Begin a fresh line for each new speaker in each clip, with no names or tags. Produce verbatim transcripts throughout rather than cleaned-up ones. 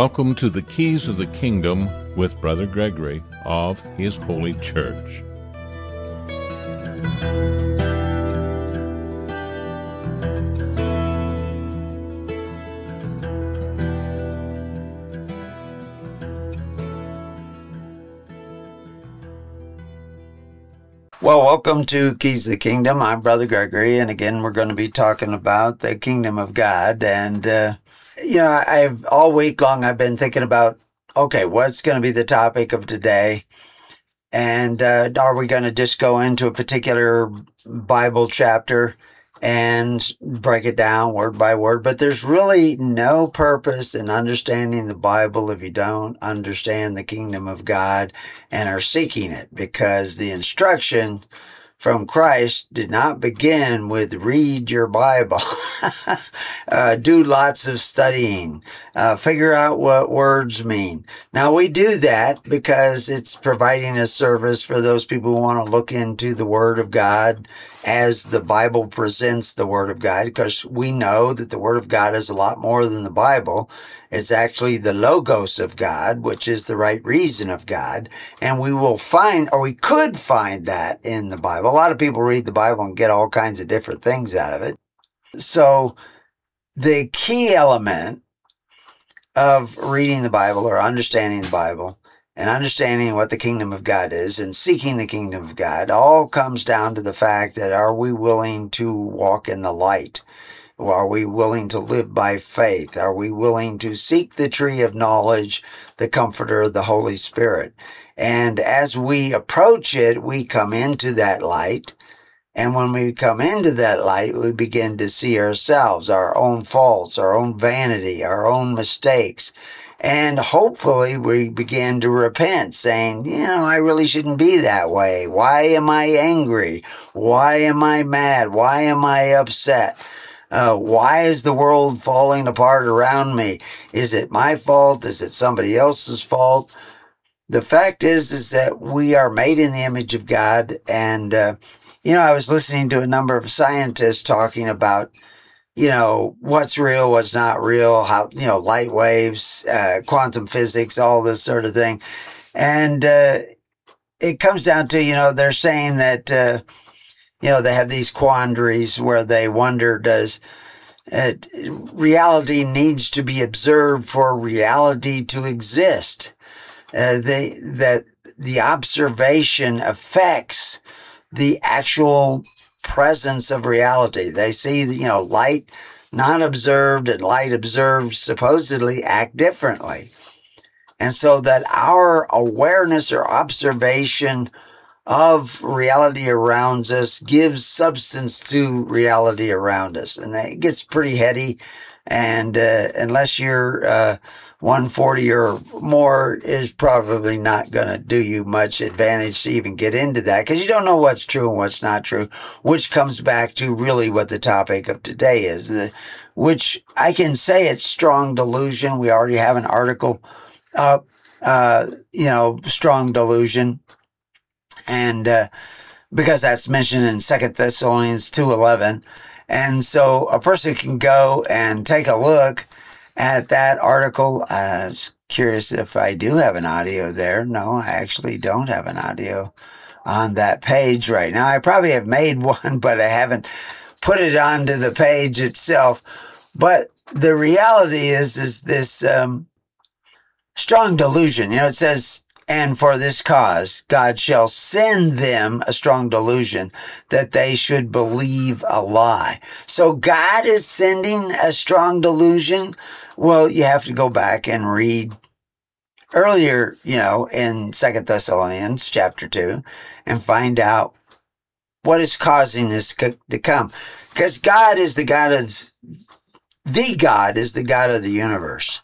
Welcome to the Keys of the Kingdom with Brother Gregory of His Holy Church.
Well, welcome to Keys of the Kingdom. I'm Brother Gregory, and again, we're going to be talking about the Kingdom of God. And, uh, you know, I've all week long, I've been thinking about, okay, what's going to be the topic of today? And uh, are we going to just go into a particular Bible chapter and break it down word by word? But there's really no purpose in understanding the Bible if you don't understand the kingdom of God and are seeking it, because the instruction from Christ did not begin with read your Bible, uh, do lots of studying, uh, figure out what words mean. Now, we do that because it's providing a service for those people who want to look into the Word of God as the Bible presents the Word of God, because we know that the Word of God is a lot more than the Bible. It's actually the Logos of God, which is the right reason of God. And we will find, or we could find that in the Bible. A lot of people read the Bible and get all kinds of different things out of it. So the key element of reading the Bible or understanding the Bible and understanding what the kingdom of God is and seeking the kingdom of God all comes down to the fact that, are we willing to walk in the light? Are we willing to live by faith? Are we willing to seek the tree of knowledge, the comforter of the Holy Spirit? And as we approach it, we come into that light. And when we come into that light, we begin to see ourselves, our own faults, our own vanity, our own mistakes. And hopefully we begin to repent, saying, you know, I really shouldn't be that way. Why am I angry? Why am I mad? Why am I upset? Uh, why is the world falling apart around me? Is it my fault? Is it somebody else's fault? The fact is, is that we are made in the image of God. And, uh, you know, I was listening to a number of scientists talking about, you know, what's real, what's not real, how, you know, light waves, uh, quantum physics, all this sort of thing. And, uh, it comes down to, you know, they're saying that, uh, you know, they have these quandaries where they wonder, does uh, reality needs to be observed for reality to exist? Uh, they, that the observation affects the actual presence of reality. They see, you know, light not observed and light observed supposedly act differently. And so that our awareness or observation of reality around us gives substance to reality around us. And it gets pretty heady. And uh, unless you're uh, one forty or more, is probably not going to do you much advantage to even get into that, because you don't know what's true and what's not true, which comes back to really what the topic of today is, the, which I can say it's strong delusion. We already have an article up, uh, you know, strong delusion. And uh, because that's mentioned in Second Thessalonians two eleven. And so a person can go and take a look at that article. I was curious if I do have an audio there. No, I actually don't have an audio on that page right now. I probably have made one, but I haven't put it onto the page itself. But the reality is, is this um, strong delusion. You know, it says, and for this cause, God shall send them a strong delusion that they should believe a lie. So God is sending a strong delusion. Well, you have to go back and read earlier, you know, in Second Thessalonians chapter two and find out what is causing this to come. Because God is the God of, the God is the God of the universe.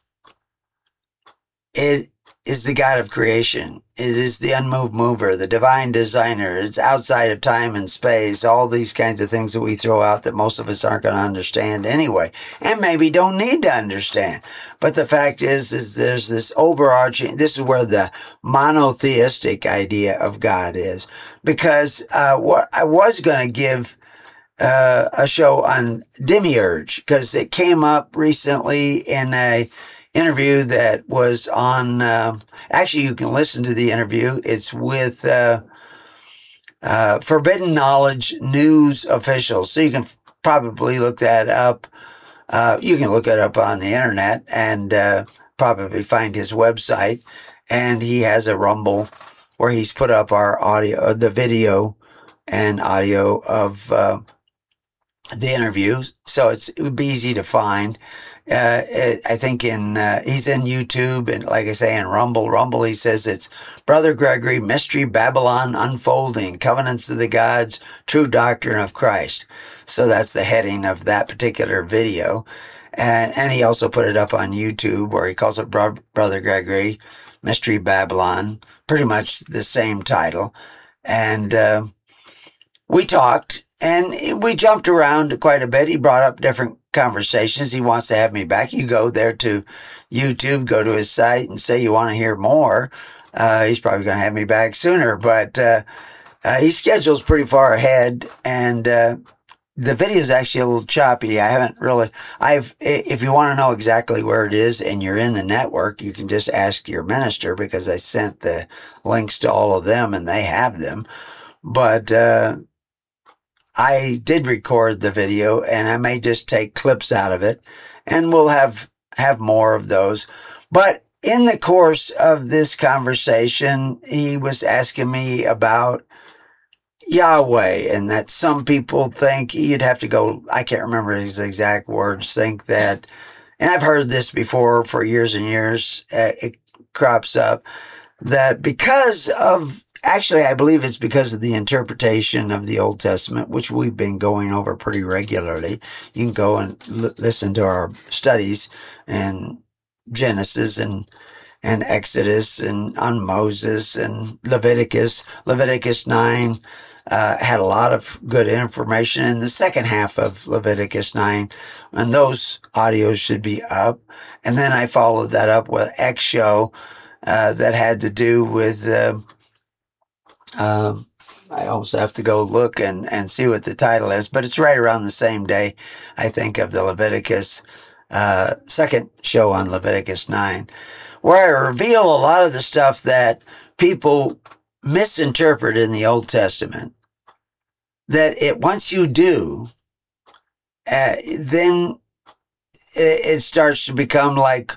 It is the God of creation. It is the unmoved mover, the divine designer. It's outside of time and space, all these kinds of things that we throw out that most of us aren't going to understand anyway, and maybe don't need to understand. But the fact is, is there's this overarching, this is where the monotheistic idea of God is. Because uh, what I was going to give uh, a show on Demiurge, because it came up recently in a interview that was on, uh, actually, you can listen to the interview. It's with uh, uh, Forbidden Knowledge News officials. So you can f- probably look that up. Uh, you can look it up on the internet and uh, probably find his website. And he has a Rumble where he's put up our audio, the video and audio of uh, the interview. So it's, it would be easy to find. Uh, it, I think in, uh, he's in YouTube and like I say, in Rumble, Rumble, he says it's Brother Gregory, Mystery Babylon Unfolding, Covenants of the Gods, True Doctrine of Christ. So that's the heading of that particular video. And, and he also put it up on YouTube where he calls it Bro- Brother Gregory, Mystery Babylon, pretty much the same title. And, uh, we talked and we jumped around quite a bit. He brought up different conversations. He wants to have me back. You go there to YouTube, go to his site and say you want to hear more. Uh, he's probably going to have me back sooner, but, uh, uh, he schedules pretty far ahead and, uh, the video is actually a little choppy. I haven't really, I've, if you want to know exactly where it is and you're in the network, you can just ask your minister because I sent the links to all of them and they have them. But, uh, I did record the video and I may just take clips out of it and we'll have, have more of those. But in the course of this conversation, he was asking me about Yahweh and that some people think you'd have to go, I can't remember his exact words, think that, and I've heard this before for years and years, uh, it crops up, that because of, actually I believe it's because of the interpretation of the Old Testament, which we've been going over pretty regularly. You can go and l- listen to our studies in Genesis and and Exodus and on Moses and Leviticus, Leviticus nine, Uh, had a lot of good information in the second half of Leviticus nine, and those audios should be up. And then I followed that up with X Show uh, that had to do with, uh, um, I also have to go look and, and see what the title is, but it's right around the same day, I think, of the Leviticus, uh, second show on Leviticus nine, where I reveal a lot of the stuff that people misinterpret in the Old Testament. That it, once you do, uh, then it, it starts to become like,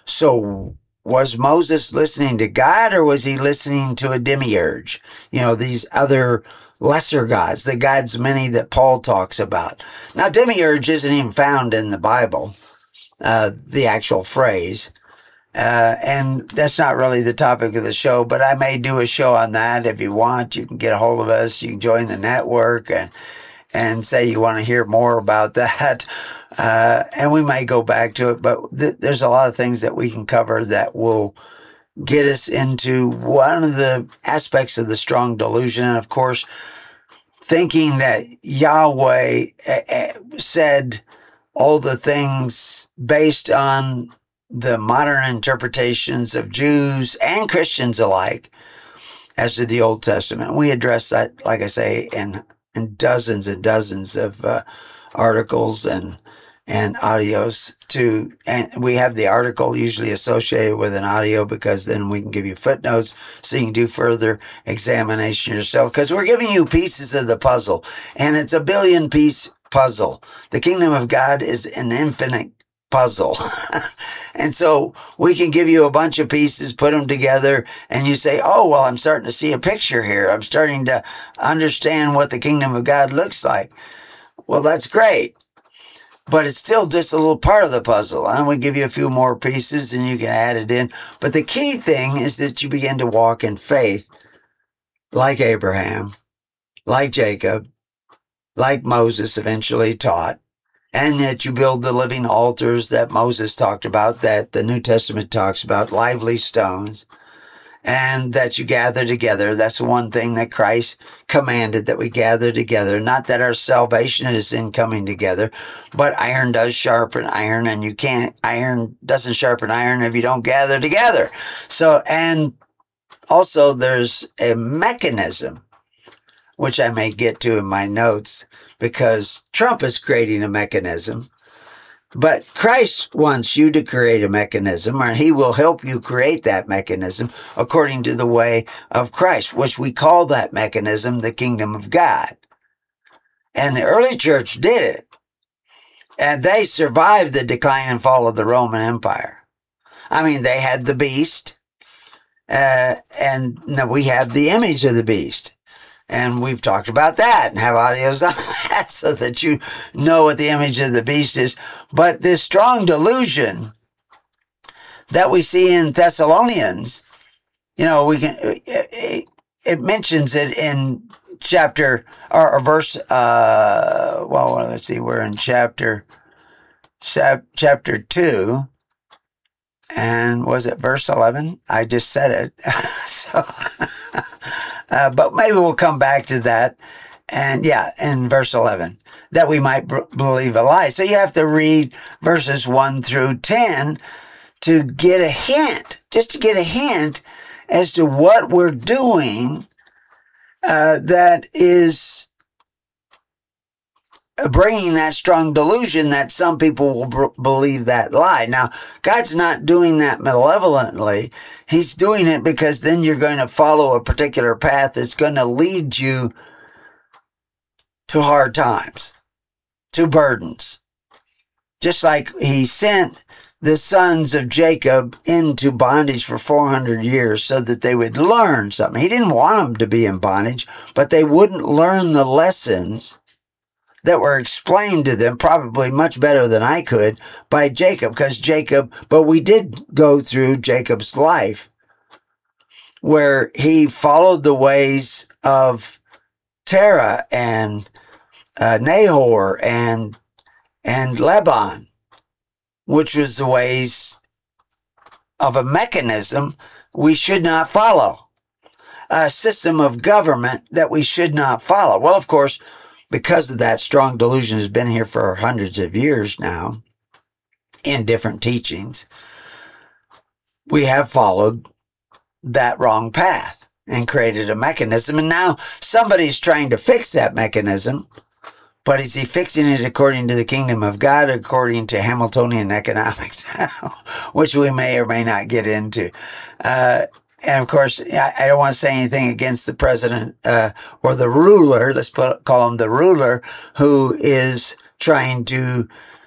so was Moses listening to God or was he listening to a demiurge? You know, these other lesser gods, the gods many that Paul talks about. Now, demiurge isn't even found in the Bible, uh, the actual phrase. Uh, and that's not really the topic of the show, but I may do a show on that. If you want, you can get a hold of us. You can join the network and, and say you want to hear more about that. Uh, and we may go back to it, but th- there's a lot of things that we can cover that will get us into one of the aspects of the strong delusion. And of course, thinking that Yahweh uh, said all the things based on the modern interpretations of Jews and Christians alike as to the Old Testament. We address that, like I say, in, in dozens and dozens of uh, articles and and audios too. And we have the article usually associated with an audio because then we can give you footnotes so you can do further examination yourself, because we're giving you pieces of the puzzle and it's a billion piece puzzle. The kingdom of God is an infinite puzzle. And so we can give you a bunch of pieces, put them together, and you say, oh, well, I'm starting to see a picture here. I'm starting to understand what the kingdom of God looks like. Well, that's great. But it's still just a little part of the puzzle. And we give you a few more pieces and you can add it in. But the key thing is that you begin to walk in faith like Abraham, like Jacob, like Moses eventually taught. And that you build the living altars that Moses talked about, that the New Testament talks about, lively stones, and that you gather together. That's the one thing that Christ commanded, that we gather together. Not that our salvation is in coming together, but iron does sharpen iron, and you can't, iron doesn't sharpen iron if you don't gather together. So, and also there's a mechanism, which I may get to in my notes, because Trump is creating a mechanism But Christ wants you to create a mechanism, or he will help you create that mechanism according to the way of Christ, which we call that mechanism the kingdom of God. And the early church did it. And they survived the decline and fall of the Roman Empire. I mean, they had the beast, uh, and we have the image of the beast. And we've talked about that and have audios on that so that you know what the image of the beast is. But this strong delusion that we see in Thessalonians, you know, we can, it, it mentions it in chapter or, or verse, uh, well, let's see, we're in chapter, chapter two. And was it verse eleven? I just said it. so, uh, but maybe we'll come back to that. And yeah, in verse eleven, that we might b- believe a lie. So you have to read verses one through ten to get a hint, just to get a hint as to what we're doing uh, that is bringing that strong delusion that some people will b- believe that lie. Now, God's not doing that malevolently. He's doing it because then you're going to follow a particular path that's going to lead you to hard times, to burdens. Just like he sent the sons of Jacob into bondage for four hundred years so that they would learn something. He didn't want them to be in bondage, but they wouldn't learn the lessons that were explained to them probably much better than I could by Jacob, because Jacob, but we did go through Jacob's life where he followed the ways of Terah and uh, Nahor and, and Laban, which was the ways of a mechanism we should not follow, a system of government that we should not follow. Well, of course, because of that, strong delusion has been here for hundreds of years now in different teachings. We have followed that wrong path and created a mechanism. And now somebody's trying to fix that mechanism. But is he fixing it according to the kingdom of God, according to Hamiltonian economics, which we may or may not get into? Uh, And of course, I don't want to say anything against the president uh, or the ruler. Let's put, call him the ruler, who is trying to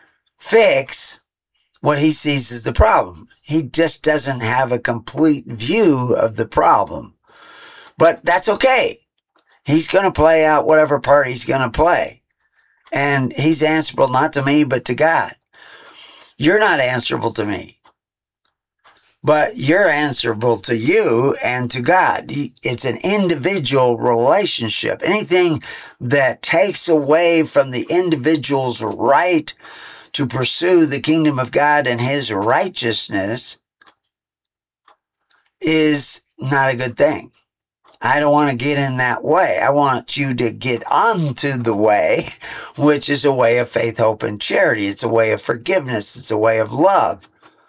fix what he sees as the problem. He just doesn't have a complete view of the problem. But that's okay. He's going to play out whatever part he's going to play. And he's answerable not to me, but to God. You're not answerable to me. But you're answerable to you and to God. It's an individual relationship. Anything that takes away from the individual's right to pursue the kingdom of God and his righteousness is not a good thing. I don't want to get in that way. I want you to get onto the way, which is a way of faith, hope, and charity. It's a way of forgiveness. It's a way of love.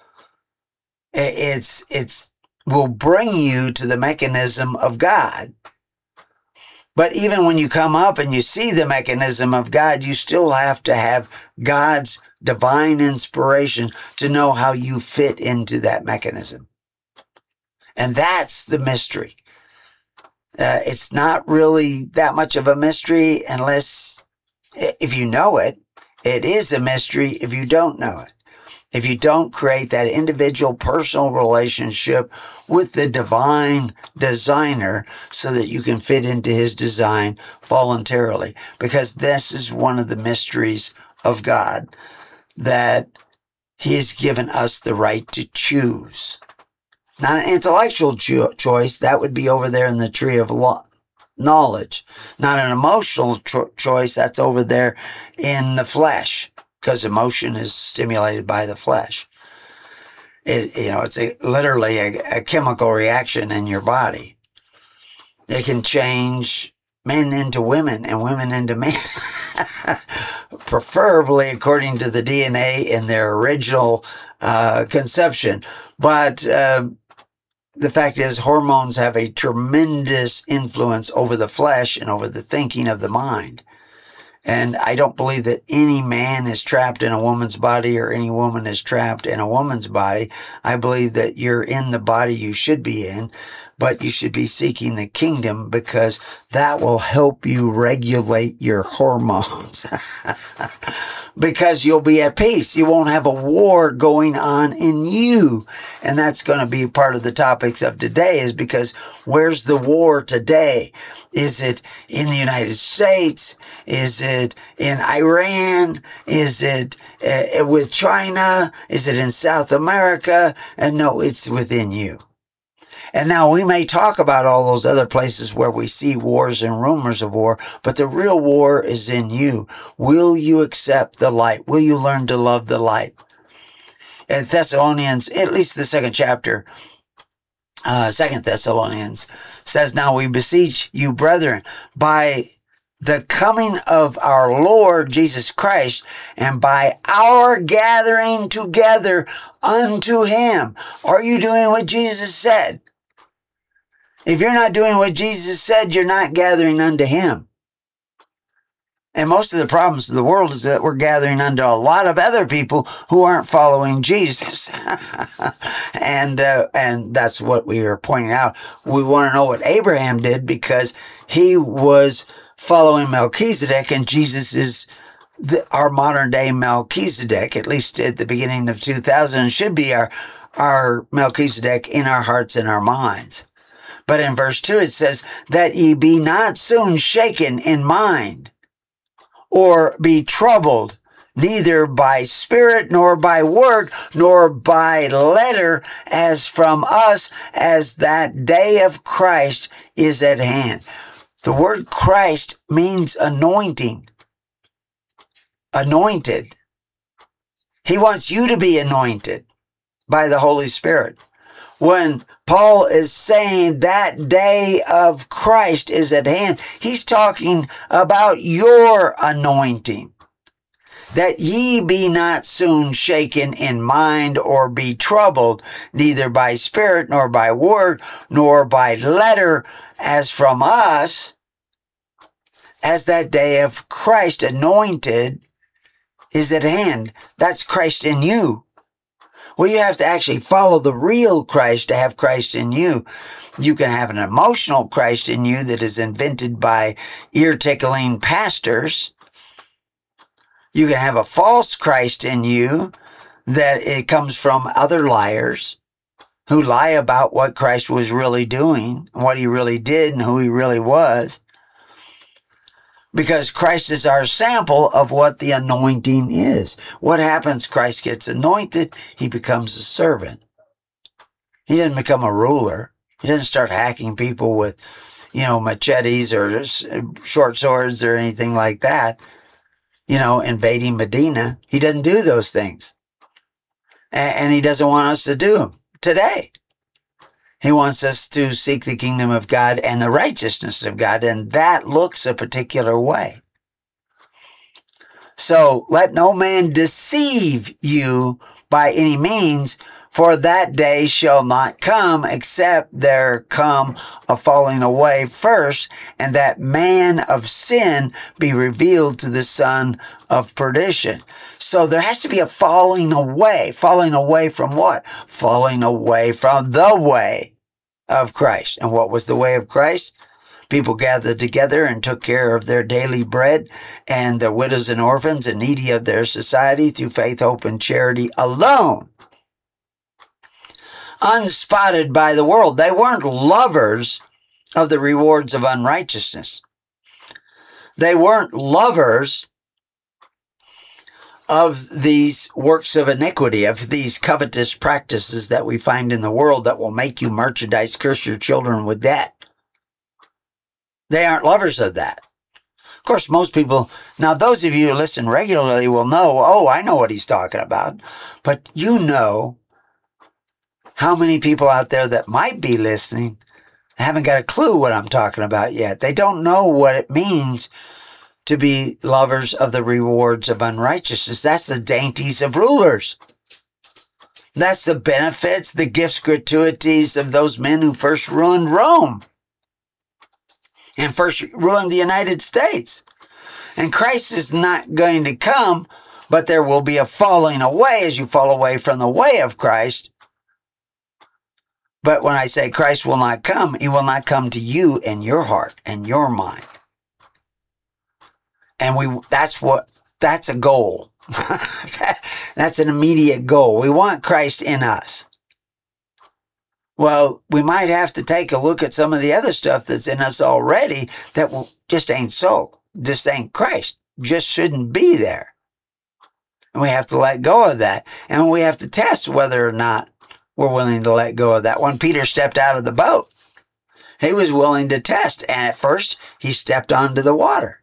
It's, it's, will bring you to the mechanism of God. But even when you come up and you see the mechanism of God, you still have to have God's divine inspiration to know how you fit into that mechanism. And that's the mystery. Uh, it's not really that much of a mystery unless, if you know it, it is a mystery if you don't know it. If you don't create that individual personal relationship with the divine designer so that you can fit into his design voluntarily. Because this is one of the mysteries of God, that he has given us the right to choose. Not an intellectual cho- choice. That would be over there in the tree of law, knowledge. Not an emotional cho- choice. That's over there in the flesh. Because emotion is stimulated by the flesh. It, you know, it's a, literally a, a chemical reaction in your body. It can change men into women and women into men. Preferably according to the D N A in their original uh, conception. But uh, the fact is, hormones have a tremendous influence over the flesh and over the thinking of the mind. And I don't believe that any man is trapped in a woman's body or any woman is trapped in a woman's body. I believe that you're in the body you should be in, but you should be seeking the kingdom because that will help you regulate your hormones. Because you'll be at peace. You won't have a war going on in you. And that's going to be part of the topics of today, is because where's the war today? Is it in the United States? Is it in Iran? Is it uh, with China? Is it in South America? And no, it's within you. And now we may talk about all those other places where we see wars and rumors of war, but the real war is in you. Will you accept the light? Will you learn to love the light? In Thessalonians, at least the second chapter, uh, Second Thessalonians says, "Now we beseech you, brethren, by the coming of our Lord Jesus Christ, and by our gathering together unto him." Are you doing what Jesus said? If you're not doing what Jesus said, you're not gathering unto him. And most of the problems of the world is that we're gathering unto a lot of other people who aren't following Jesus. and uh, and that's what we are pointing out. We want to know what Abraham did because he was following Melchizedek, and Jesus is the, our modern day Melchizedek, at least at the beginning of two thousand, and should be our, our Melchizedek in our hearts and our minds. But in verse two, it says, "That ye be not soon shaken in mind, or be troubled, neither by spirit, nor by word, nor by letter, as from us, as that day of Christ is at hand." The word Christ means anointing. Anointed. He wants you to be anointed by the Holy Spirit. When Paul is saying that day of Christ is at hand, he's talking about your anointing. "That ye be not soon shaken in mind or be troubled, neither by spirit, nor by word, nor by letter, as from us, as that day of Christ anointed is at hand." That's Christ in you. Well, you have to actually follow the real Christ to have Christ in you. You can have an emotional Christ in you that is invented by ear-tickling pastors. You can have a false Christ in you that it comes from other liars who lie about what Christ was really doing, what he really did, and who he really was. Because Christ is our sample of what the anointing is. What happens? Christ gets anointed. He becomes a servant. He doesn't become a ruler. He doesn't start hacking people with, you know, machetes or short swords or anything like that. You know, invading Medina. He doesn't do those things. And he doesn't want us to do them today. He wants us to seek the kingdom of God and the righteousness of God, and that looks a particular way. So let no man deceive you by any means, for that day shall not come, except there come a falling away first, and that man of sin be revealed to the son of perdition. So there has to be a falling away. Falling away from what? Falling away from the way of Christ. And what was the way of Christ? People gathered together and took care of their daily bread and the widows and orphans and needy of their society through faith, hope, and charity alone. Unspotted by the world. They weren't lovers of the rewards of unrighteousness. They weren't lovers of these works of iniquity, of these covetous practices that we find in the world that will make you merchandise, curse your children with debt. They aren't lovers of that. Of course, most people, now those of you who listen regularly will know, oh, I know what he's talking about. But you know how many people out there that might be listening haven't got a clue what I'm talking about yet. They don't know what it means to be lovers of the rewards of unrighteousness. That's the dainties of rulers. That's the benefits, the gifts, gratuities of those men who first ruined Rome and first ruined the United States. And Christ is not going to come, but there will be a falling away as you fall away from the way of Christ. But when I say Christ will not come, he will not come to you in your heart and your mind. And we that's what that's a goal. That's an immediate goal. We want Christ in us. Well, we might have to take a look at some of the other stuff that's in us already that will, just ain't so. Just ain't Christ. Just shouldn't be there. And we have to let go of that. And we have to test whether or not we're willing to let go of that. When Peter stepped out of the boat, he was willing to test. And at first, he stepped onto the water.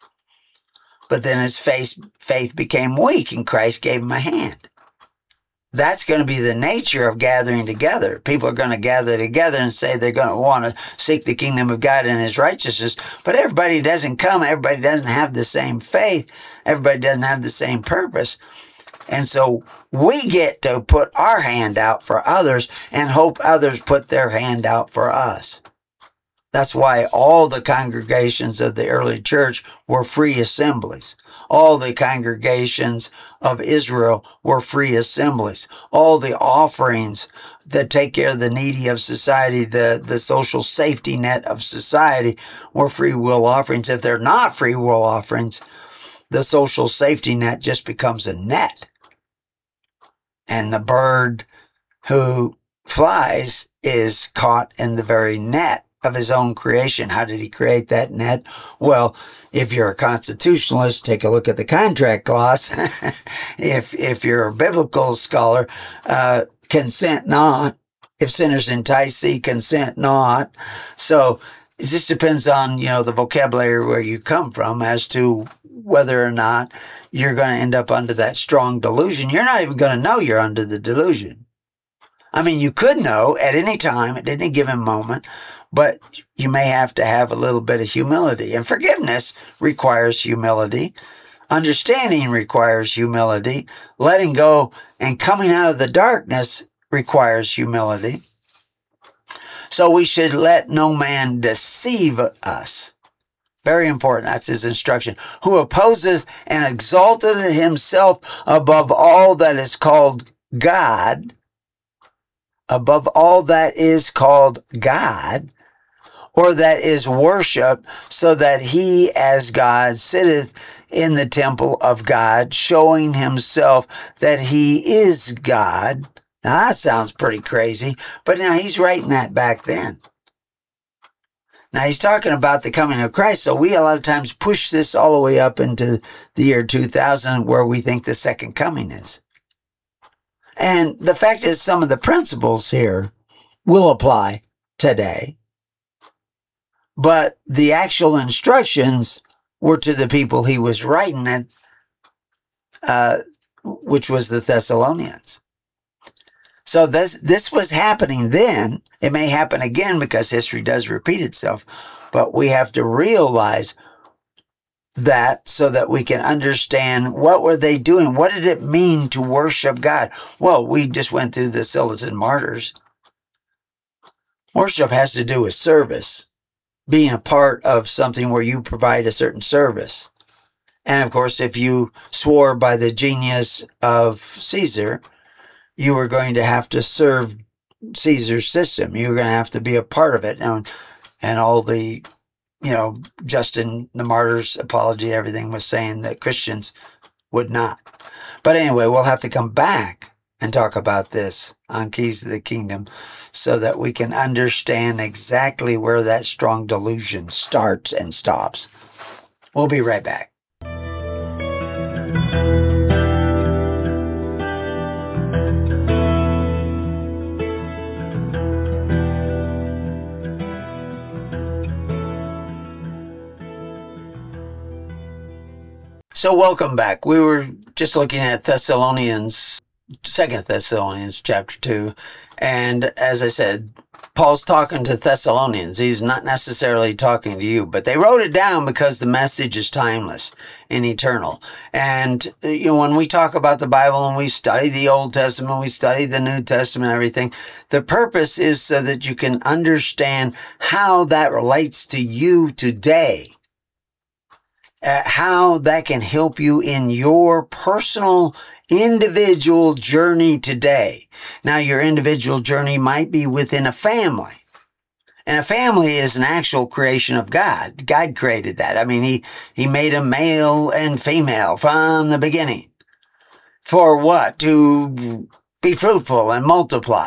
But then his faith, faith became weak and Christ gave him a hand. That's going to be the nature of gathering together. People are going to gather together and say they're going to want to seek the kingdom of God and his righteousness. But everybody doesn't come. Everybody doesn't have the same faith. Everybody doesn't have the same purpose. And so we get to put our hand out for others and hope others put their hand out for us. That's why all the congregations of the early church were free assemblies. All the congregations of Israel were free assemblies. All the offerings that take care of the needy of society, the, the social safety net of society, were free will offerings. If they're not free will offerings, the social safety net just becomes a net. And the bird who flies is caught in the very net of his own creation. How did he create that net? Well, if you're a constitutionalist, take a look at the contract clause. if if you're a biblical scholar, uh, consent not. If sinners entice thee, consent not. So it just depends on, you know, the vocabulary where you come from as to whether or not you're going to end up under that strong delusion. You're not even going to know you're under the delusion. I mean, you could know at any time, at any given moment, but you may have to have a little bit of humility. And forgiveness requires humility. Understanding requires humility. Letting go and coming out of the darkness requires humility. So we should let no man deceive us. Very important. That's his instruction. Who opposeth and exalteth himself above all that is called God, above all that is called God, or that is worship, so that he as God sitteth in the temple of God, showing himself that he is God. Now that sounds pretty crazy, but now he's writing that back then. Now he's talking about the coming of Christ, so we a lot of times push this all the way up into the year two thousand, where we think the second coming is. And the fact is, some of the principles here will apply today, but the actual instructions were to the people he was writing it, uh, which was the Thessalonians. So this this was happening then. It may happen again because history does repeat itself, but we have to realize that so that we can understand what were they doing? What did it mean to worship God? Well, we just went through the Sillerton martyrs. Worship has to do with service, being a part of something where you provide a certain service. And of course, if you swore by the genius of Caesar, you were going to have to serve Caesar's system. You were going to have to be a part of it. And, and all the, you know, Justin the Martyr's apology, everything was saying that Christians would not. But anyway, we'll have to come back and talk about this on Keys to the Kingdom so that we can understand exactly where that strong delusion starts and stops. We'll be right back. So welcome back. We were just looking at Thessalonians, Second Thessalonians chapter two. And as I said, Paul's talking to Thessalonians. He's not necessarily talking to you, but they wrote it down because the message is timeless and eternal. And you know, when we talk about the Bible and we study the Old Testament, we study the New Testament, everything, the purpose is so that you can understand how that relates to you today. uh, how that can help you in your personal individual journey today. Now, your individual journey might be within a family. And a family is an actual creation of God. God created that. I mean, he, he made a male and female from the beginning. For what? To be fruitful and multiply.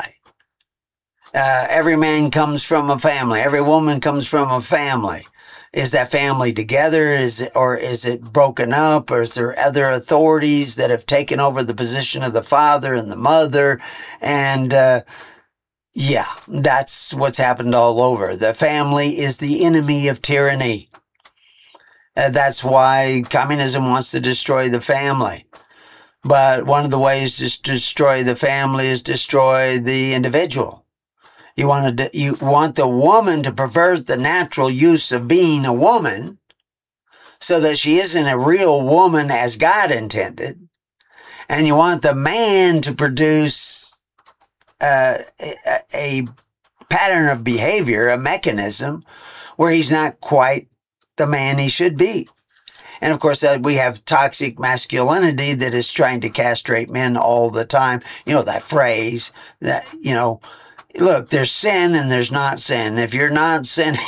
Uh, every man comes from a family. Every woman comes from a family. Is that family together? Is it, or is it broken up? Or is there other authorities that have taken over the position of the father and the mother? And, uh, yeah, that's what's happened all over. The family is the enemy of tyranny. Uh, that's why communism wants to destroy the family. But one of the ways to destroy the family is destroy the individual. You want to, you want the woman to pervert the natural use of being a woman so that she isn't a real woman as God intended. And you want the man to produce uh, a, a pattern of behavior, a mechanism where he's not quite the man he should be. And of course, uh, we have toxic masculinity that is trying to castrate men all the time. You know, that phrase that, you know, look, there's sin and there's not sin. If you're not sinning,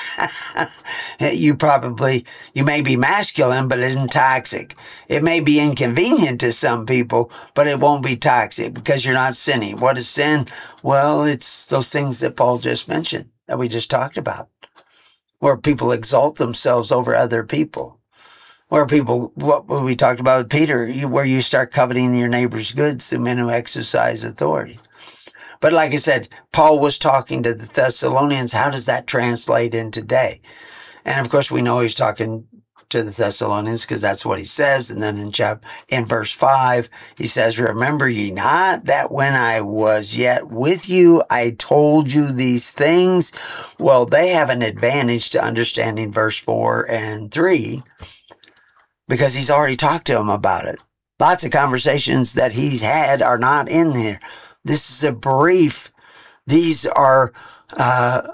you probably, you may be masculine, but it isn't toxic. It may be inconvenient to some people, but it won't be toxic because you're not sinning. What is sin? Well, it's those things that Paul just mentioned, that we just talked about, where people exalt themselves over other people. Where people, what we talked about with Peter, you, where you start coveting your neighbor's goods through men who exercise authority. But like I said, Paul was talking to the Thessalonians. How does that translate in today? And of course, we know he's talking to the Thessalonians because that's what he says. And then in chapter, in verse five, he says, "Remember ye not that when I was yet with you, I told you these things?" Well, they have an advantage to understanding verse four and three because he's already talked to them about it. Lots of conversations that he's had are not in here. This is a brief. These are uh,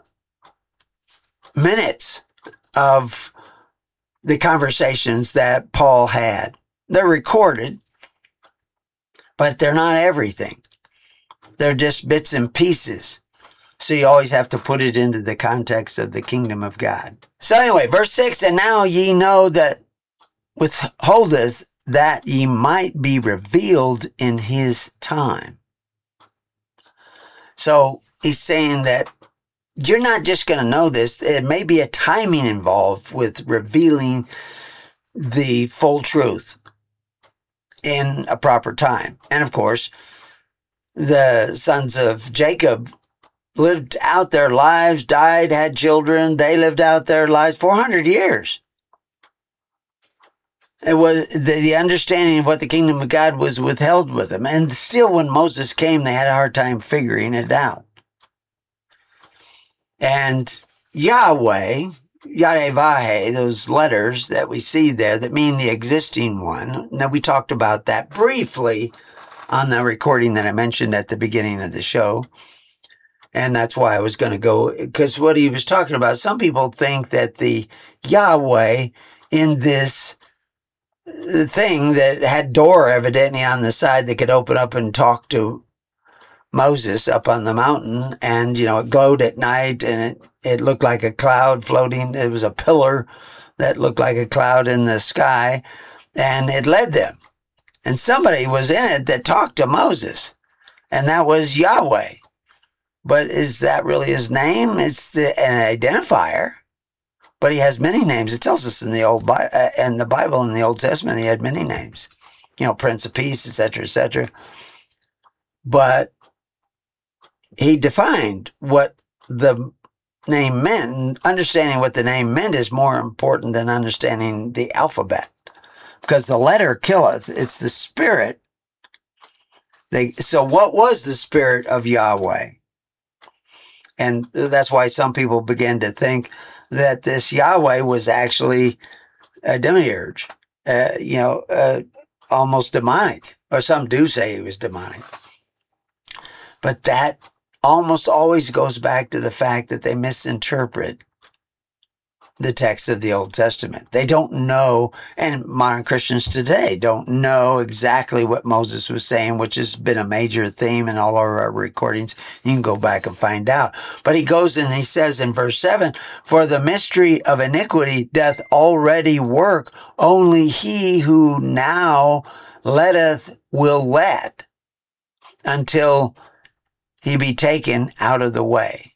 minutes of the conversations that Paul had. They're recorded, but they're not everything. They're just bits and pieces. So you always have to put it into the context of the kingdom of God. So anyway, verse six, "And now ye know that withholdeth that ye might be revealed in his time." So he's saying that you're not just going to know this. There may be a timing involved with revealing the full truth in a proper time. And of course, the sons of Jacob lived out their lives, died, had children. They lived out their lives four hundred years. It was the, the understanding of what the kingdom of God was withheld with them. And still when Moses came, they had a hard time figuring it out. And Yahweh, Yahweh, those letters that we see there that mean the existing one. Now we talked about that briefly on the recording that I mentioned at the beginning of the show. And that's why I was going to go, because what he was talking about, some people think that the Yahweh in this the thing that had door evidently on the side that could open up and talk to Moses up on the mountain. And, you know, it glowed at night and it, it looked like a cloud floating. It was a pillar that looked like a cloud in the sky and it led them. And somebody was in it that talked to Moses and that was Yahweh. But is that really his name? It's the, an identifier. But he has many names. It tells us in the old Bi- uh, in the Bible, in the Old Testament, he had many names. You know, Prince of Peace, et cetera, et cetera. But he defined what the name meant. And understanding what the name meant is more important than understanding the alphabet. Because the letter killeth. It's the spirit. They, so what was the spirit of Yahweh? And that's why some people began to think that this Yahweh was actually a demiurge, uh, you know, uh, almost demonic, or some do say he was demonic. But that almost always goes back to the fact that they misinterpret the text of the Old Testament. They don't know, and modern Christians today don't know exactly what Moses was saying, which has been a major theme in all of our recordings. You can go back and find out. But he goes and he says in verse seven, "For the mystery of iniquity doth already work, only he who now letteth will let, until he be taken out of the way."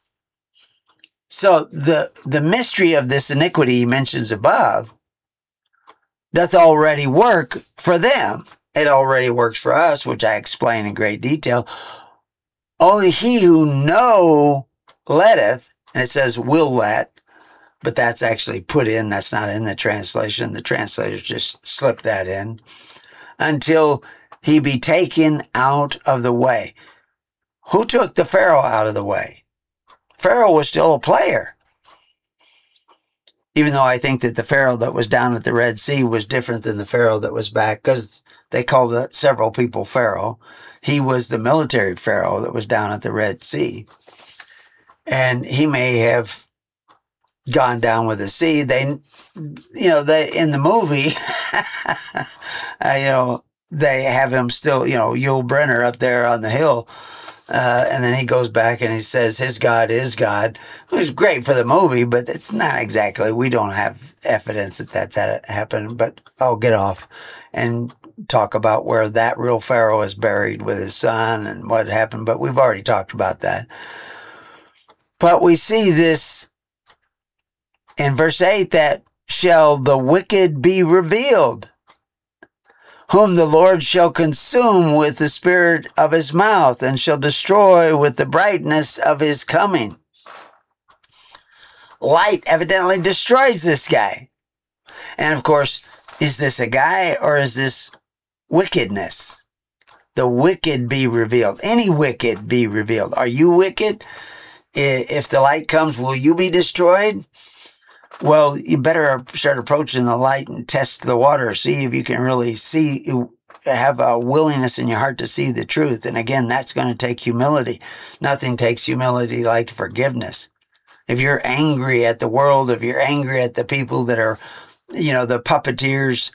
So the, the mystery of this iniquity he mentions above doth already work for them. It already works for us, which I explain in great detail. Only he who know letteth, and it says will let, but that's actually put in. That's not in the translation. The translators just slipped that in. Until he be taken out of the way. Who took the Pharaoh out of the way? Pharaoh was still a player. Even though I think that the Pharaoh that was down at the Red Sea was different than the Pharaoh that was back, because they called it several people Pharaoh. He was the military Pharaoh that was down at the Red Sea. And he may have gone down with the sea. They, you know, they, in the movie, uh, you know, they have him still, you know, Yul Brynner up there on the hill. Uh, and then he goes back and he says his God is God. It was great for the movie, but it's not exactly. We don't have evidence that that's happened. But I'll get off and talk about where that real Pharaoh is buried with his son and what happened. But we've already talked about that. But we see this in verse eight, that shall the wicked be revealed, whom the Lord shall consume with the spirit of his mouth, and shall destroy with the brightness of his coming. Light evidently destroys this guy. And of course, is this a guy or is this wickedness? The wicked be revealed. Any wicked be revealed. Are you wicked? If the light comes, will you be destroyed? Well, you better start approaching the light and test the water. See if you can really see, have a willingness in your heart to see the truth. And again, that's going to take humility. Nothing takes humility like forgiveness. If you're angry at the world, if you're angry at the people that are, you know, the puppeteers,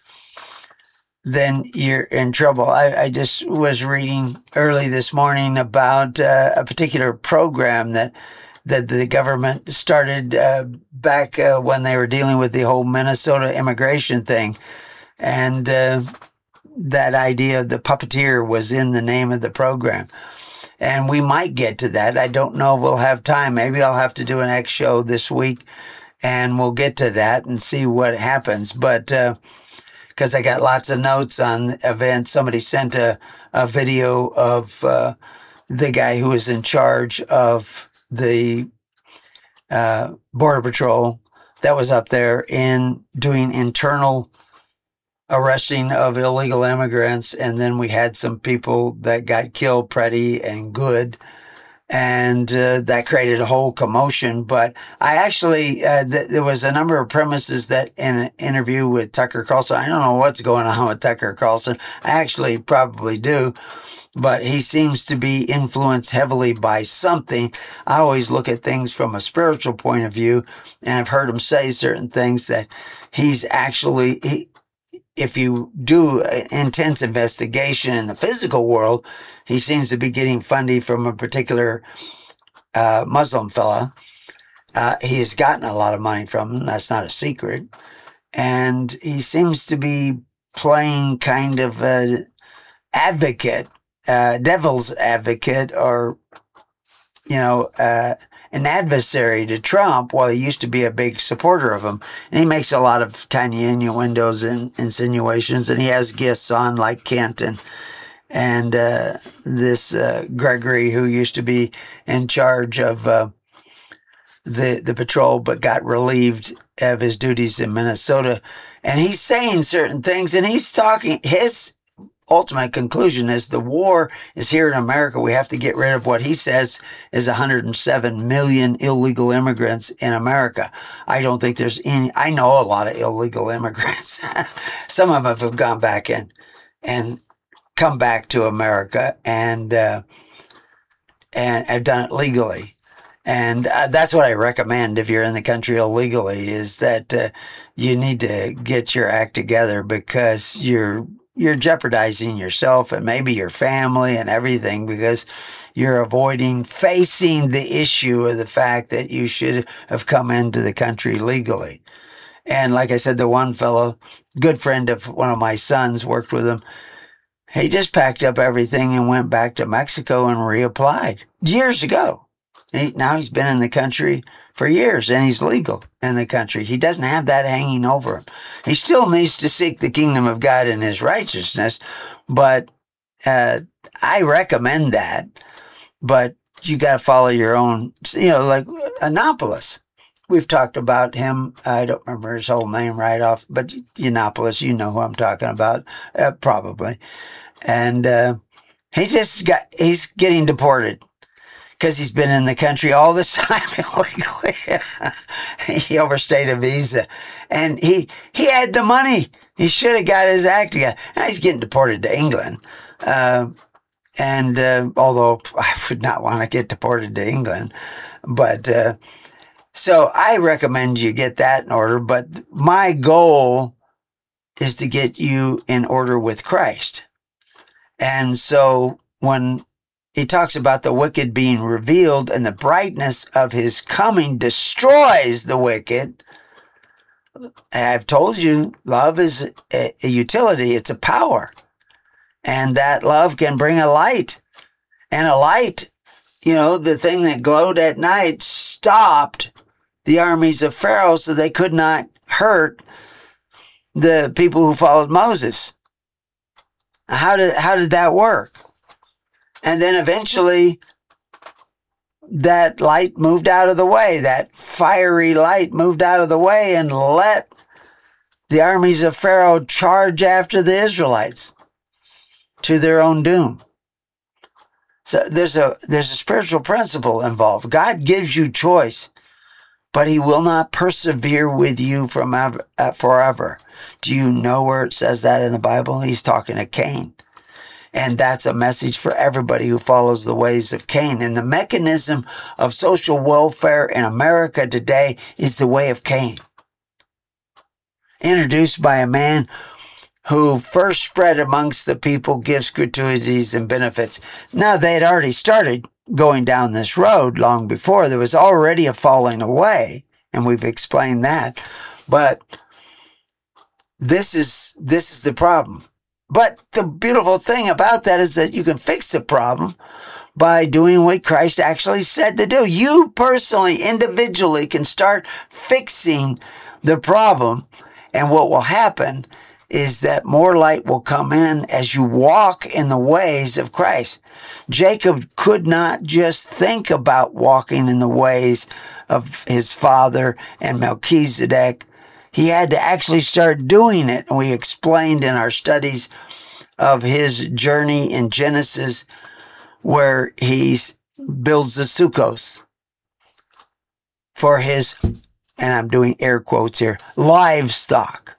then you're in trouble. I, I just was reading early this morning about uh, a particular program that that the government started uh, back uh, when they were dealing with the whole Minnesota immigration thing. And uh, that idea of the puppeteer was in the name of the program. And we might get to that. I don't know if we'll have time. Maybe I'll have to do an X show this week, and we'll get to that and see what happens. But because uh, I got lots of notes on events, somebody sent a, a video of uh, the guy who was in charge of the uh, Border Patrol that was up there in doing internal arresting of illegal immigrants. And then we had some people that got killed, Pretty and Good. And uh, that created a whole commotion. But I actually, uh, th- there was a number of premises that in an interview with Tucker Carlson, I don't know what's going on with Tucker Carlson. I actually probably do. But he seems to be influenced heavily by something. I always look at things from a spiritual point of view, and I've heard him say certain things that he's actually, he, if you do an intense investigation in the physical world, he seems to be getting funding from a particular uh, Muslim fella. Uh, he's gotten a lot of money from him. That's not a secret. And he seems to be playing kind of an advocate, uh, devil's advocate, or, you know, uh, an adversary to Trump, while he used to be a big supporter of him. And he makes a lot of tiny innuendos and insinuations, and he has guests on like Kent and and uh, this uh, Gregory, who used to be in charge of uh, the the patrol, but got relieved of his duties in Minnesota. And he's saying certain things, and he's talking, his ultimate conclusion is the war is here in America. We have to get rid of what he says is one hundred seven million illegal immigrants in America. I don't think there's any, I know a lot of illegal immigrants. Some of them have gone back in and come back to America and, uh, and have done it legally. And uh, that's what I recommend if you're in the country illegally, is that uh, you need to get your act together, because you're you're jeopardizing yourself and maybe your family and everything, because you're avoiding facing the issue of the fact that you should have come into the country legally. And like I said, the one fellow, good friend of one of my sons, worked with him. He just packed up everything and went back to Mexico and reapplied years ago. He, now he's been in the country for years, and he's legal in the country. He doesn't have that hanging over him. He still needs to seek the kingdom of God and his righteousness, but uh, I recommend that. But you got to follow your own, you know, like Yiannopoulos. We've talked about him. I don't remember his whole name right off, but Yiannopoulos, you know who I'm talking about, uh, probably. And uh, he just got, he's getting deported, because he's been in the country all this time illegally. He overstayed a visa, and he he had the money. He should have got his act together. Now he's getting deported to England. Uh, and uh, although I would not want to get deported to England, but uh, so I recommend you get that in order. But my goal is to get you in order with Christ. And so when he talks about the wicked being revealed and the brightness of his coming destroys the wicked, I've told you, love is a, a utility. It's a power. And that love can bring a light. And a light, you know, the thing that glowed at night, stopped the armies of Pharaoh so they could not hurt the people who followed Moses. How did, how did that work? And then eventually that light moved out of the way. That fiery light moved out of the way and let the armies of Pharaoh charge after the Israelites to their own doom. So there's a, there's a spiritual principle involved. God gives you choice, but he will not persevere with you from ever, uh, forever. Do you know where it says that in the Bible? He's talking to Cain. And that's a message for everybody who follows the ways of Cain. And the mechanism of social welfare in America today is the way of Cain. Introduced by a man who first spread amongst the people gifts, gratuities, and benefits. Now, they had already started going down this road long before. There was already a falling away, and we've explained that. But this is this is the problem. But the beautiful thing about that is that you can fix the problem by doing what Christ actually said to do. You personally, individually, can start fixing the problem. And what will happen is that more light will come in as you walk in the ways of Christ. Jacob could not just think about walking in the ways of his father and Melchizedek. He had to actually start doing it. And we explained in our studies of his journey in Genesis, where he builds the Sukkos for his, and I'm doing air quotes here, livestock,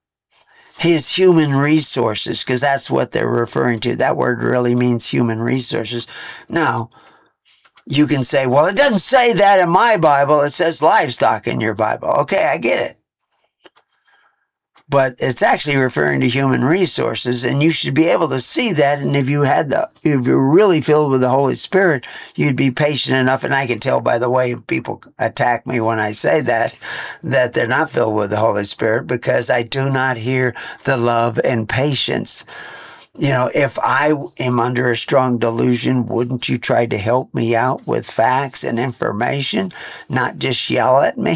his human resources, because that's what they're referring to. That word really means human resources. Now, you can say, well, it doesn't say that in my Bible. It says livestock in your Bible. Okay, I get it. But it's actually referring to human resources, and you should be able to see that. And if you had the, if you're really filled with the Holy Spirit, you'd be patient enough. And I can tell by the way people attack me when I say that, that they're not filled with the Holy Spirit, because I do not hear the love and patience. You know, if I am under a strong delusion, wouldn't you try to help me out with facts and information, not just yell at me?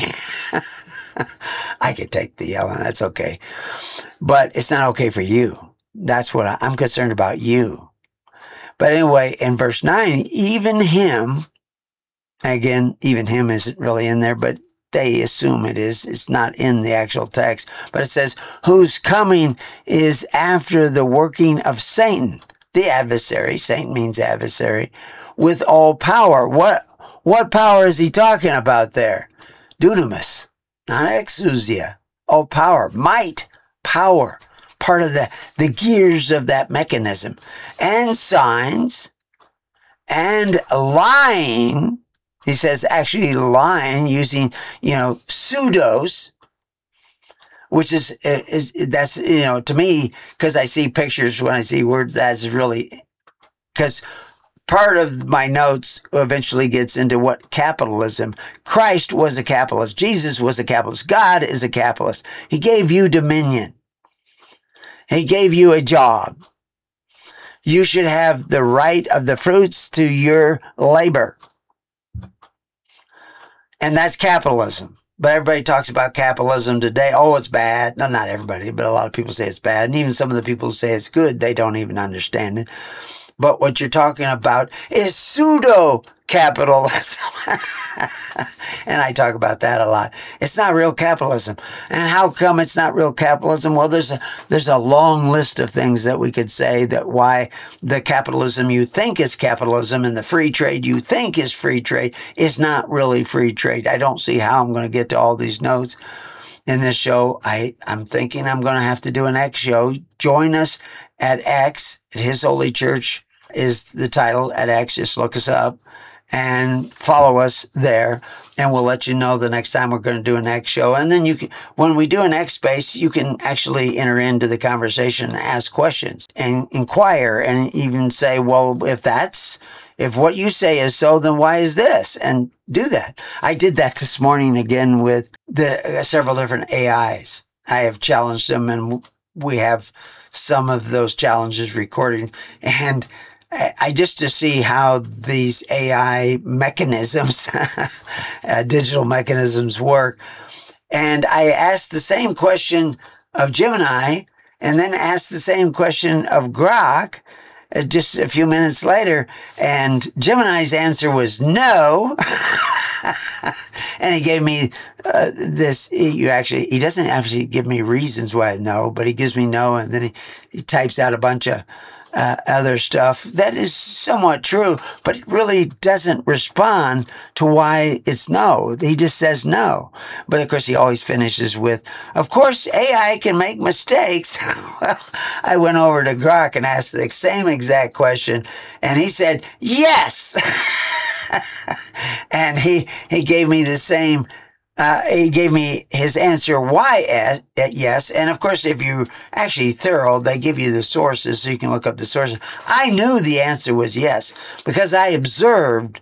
I could take the yelling. That's okay. But it's not okay for you. That's what I, I'm concerned about you. But anyway, in verse nine, even him, again, even him isn't really in there, but they assume it is. It's not in the actual text. But it says, whose coming is after the working of Satan, the adversary. Satan means adversary. With all power. What, what power is he talking about there? Dunamis. Not exousia, all power, might, power, part of the, the gears of that mechanism, and signs, and lying, He says actually lying using, you know, pseudos, which is, is, that's, you know, to me, because I see pictures when I see words, that's really, because part of my notes eventually gets into what capitalism. Christ was a capitalist. Jesus was a capitalist. God is a capitalist. He gave you dominion. He gave you a job. You should have the right of the fruits to your labor. And that's capitalism. But everybody talks about capitalism today. Oh, it's bad. No, not everybody, but a lot of people say it's bad. And even some of the people who say it's good, they don't even understand it. But what you're talking about is pseudo-capitalism. And I talk about that a lot. It's not real capitalism. And how come it's not real capitalism? Well, there's a, there's a long list of things that we could say that why the capitalism you think is capitalism and the free trade you think is free trade is not really free trade. I don't see how I'm going to get to all these notes in this show. I, I'm thinking I'm going to have to do an X show. Join us at X, at His Holy Church is the title at X. Just look us up and follow us there, and we'll let you know the next time we're going to do an X show. And then you can, when we do an X space, you can actually enter into the conversation and ask questions and inquire and even say, well, if that's, if what you say is so, then why is this? And do that. I did that this morning again with the uh, several different A Is. I have challenged them, and we have some of those challenges recorded. And I just to see how these A I mechanisms, uh, digital mechanisms work. And I asked the same question of Gemini and then asked the same question of Grok uh, just a few minutes later. And Gemini's answer was no. And he gave me uh, this, you actually, he doesn't actually give me reasons why no, but he gives me no. And then he, he types out a bunch of Uh, other stuff that is somewhat true, but it really doesn't respond to why it's no. He just says no. But of course, he always finishes with, of course, A I can make mistakes. Well, I went over to Grok and asked the same exact question, and he said, yes. And he, he gave me the same Uh, he gave me his answer why at, at yes. And of course, if you're actually thorough, they give you the sources so you can look up the sources. I knew the answer was yes because I observed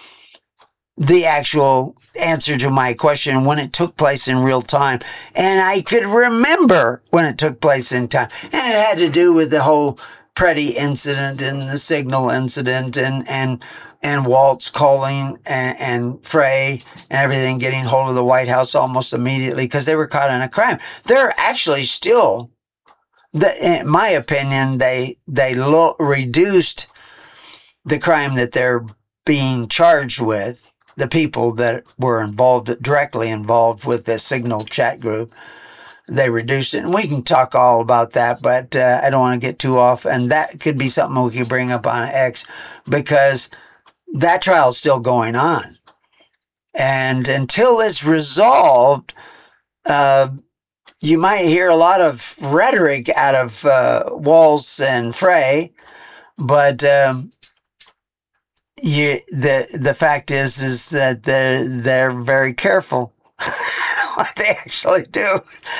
the actual answer to my question when it took place in real time. And I could remember when it took place in time. And it had to do with the whole Preddy incident and the Signal incident and, and, and Waltz calling and, and Frey and everything getting hold of the White House almost immediately because they were caught in a crime. They're actually still, the, in my opinion, they, they lo- reduced the crime that they're being charged with, the people that were involved, directly involved with the Signal chat group. They reduced it, and we can talk all about that, but uh, I don't want to get too off, and that could be something we could bring up on X, because that trial is still going on. And until it's resolved, uh, you might hear a lot of rhetoric out of uh, Waltz and Frey, but um, you, the the fact is is that they're, they're very careful what they actually do.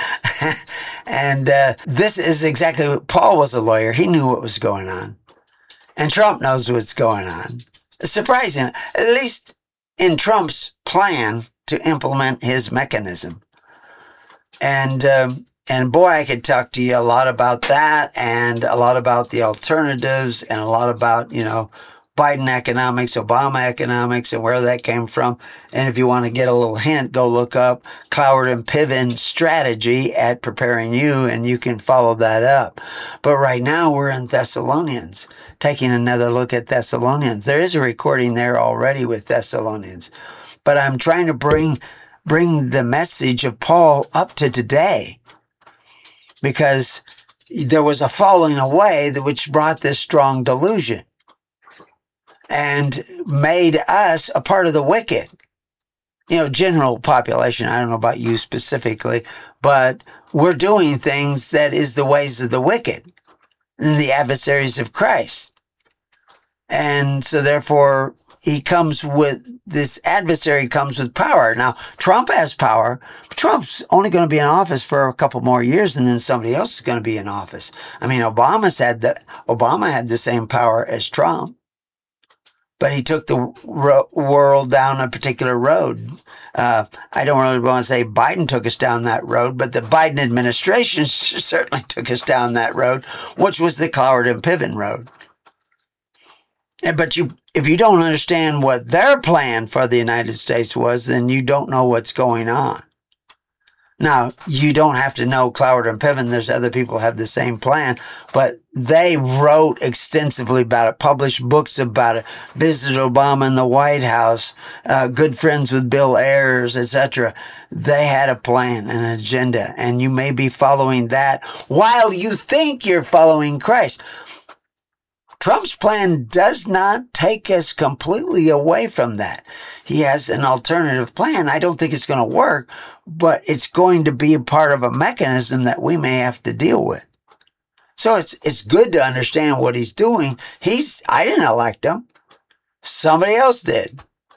And uh, this is exactly what Paul was a lawyer. He knew what was going on. And Trump knows what's going on. It's surprising, at least in Trump's plan to implement his mechanism. And, um, and boy, I could talk to you a lot about that and a lot about the alternatives and a lot about, you know, Biden economics, Obama economics, and where that came from. And if you want to get a little hint, go look up Cloward and Piven strategy at Preparing You, and you can follow that up. But right now we're in Thessalonians, taking another look at Thessalonians. There is a recording there already with Thessalonians, but I'm trying to bring bring the message of Paul up to today, because there was a falling away that which brought this strong delusion and made us a part of the wicked. You know, general population, I don't know about you specifically, but we're doing things that is the ways of the wicked and the adversaries of Christ. And so therefore, he comes with, this adversary comes with power. Now, Trump has power. But Trump's only going to be in office for a couple more years, and then somebody else is going to be in office. I mean, Obama's had the, Obama had the same power as Trump, but he took the ro- world down a particular road. Uh, I don't really want to say Biden took us down that road, but the Biden administration certainly took us down that road, which was the Cloward and Piven road. But you, if you don't understand what their plan for the United States was, then you don't know what's going on. Now, you don't have to know Cloward and Piven. There's other people who have the same plan, but they wrote extensively about it, published books about it, visited Obama in the White House, uh, good friends with Bill Ayers, et cetera. They had a plan, an agenda, and you may be following that while you think you're following Christ. Trump's plan does not take us completely away from that. He has an alternative plan. I don't think it's going to work, but it's going to be a part of a mechanism that we may have to deal with. So it's it's good to understand what he's doing. He's I didn't elect him. Somebody else did.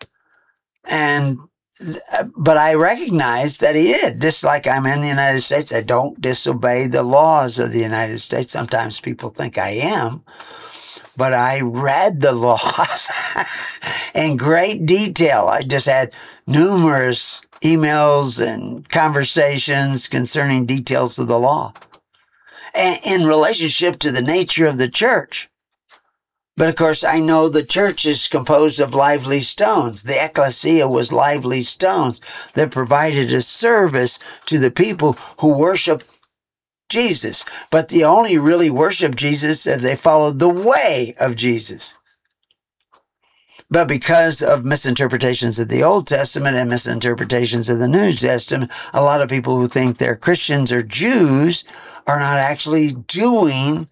And but I recognize that he did. Just like I'm in the United States, I don't disobey the laws of the United States. Sometimes people think I am. But I read the laws in great detail. I just had numerous emails and conversations concerning details of the law and in relationship to the nature of the church. But of course, I know the church is composed of lively stones. The ecclesia was lively stones that provided a service to the people who worship Jesus, but they only really worship Jesus if they followed the way of Jesus. But because of misinterpretations of the Old Testament and misinterpretations of the New Testament, a lot of people who think they're Christians or Jews are not actually doing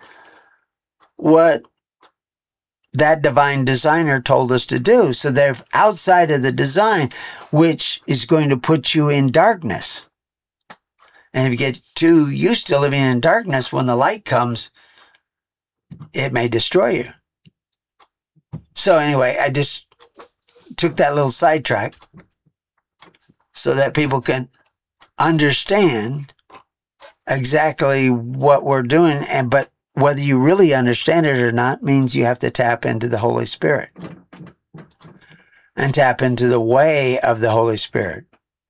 what that divine designer told us to do. So they're outside of the design, which is going to put you in darkness. And if you get too used to living in darkness, when the light comes, it may destroy you. So anyway, I just took that little sidetrack so that people can understand exactly what we're doing. And but whether you really understand it or not means you have to tap into the Holy Spirit and tap into the way of the Holy Spirit.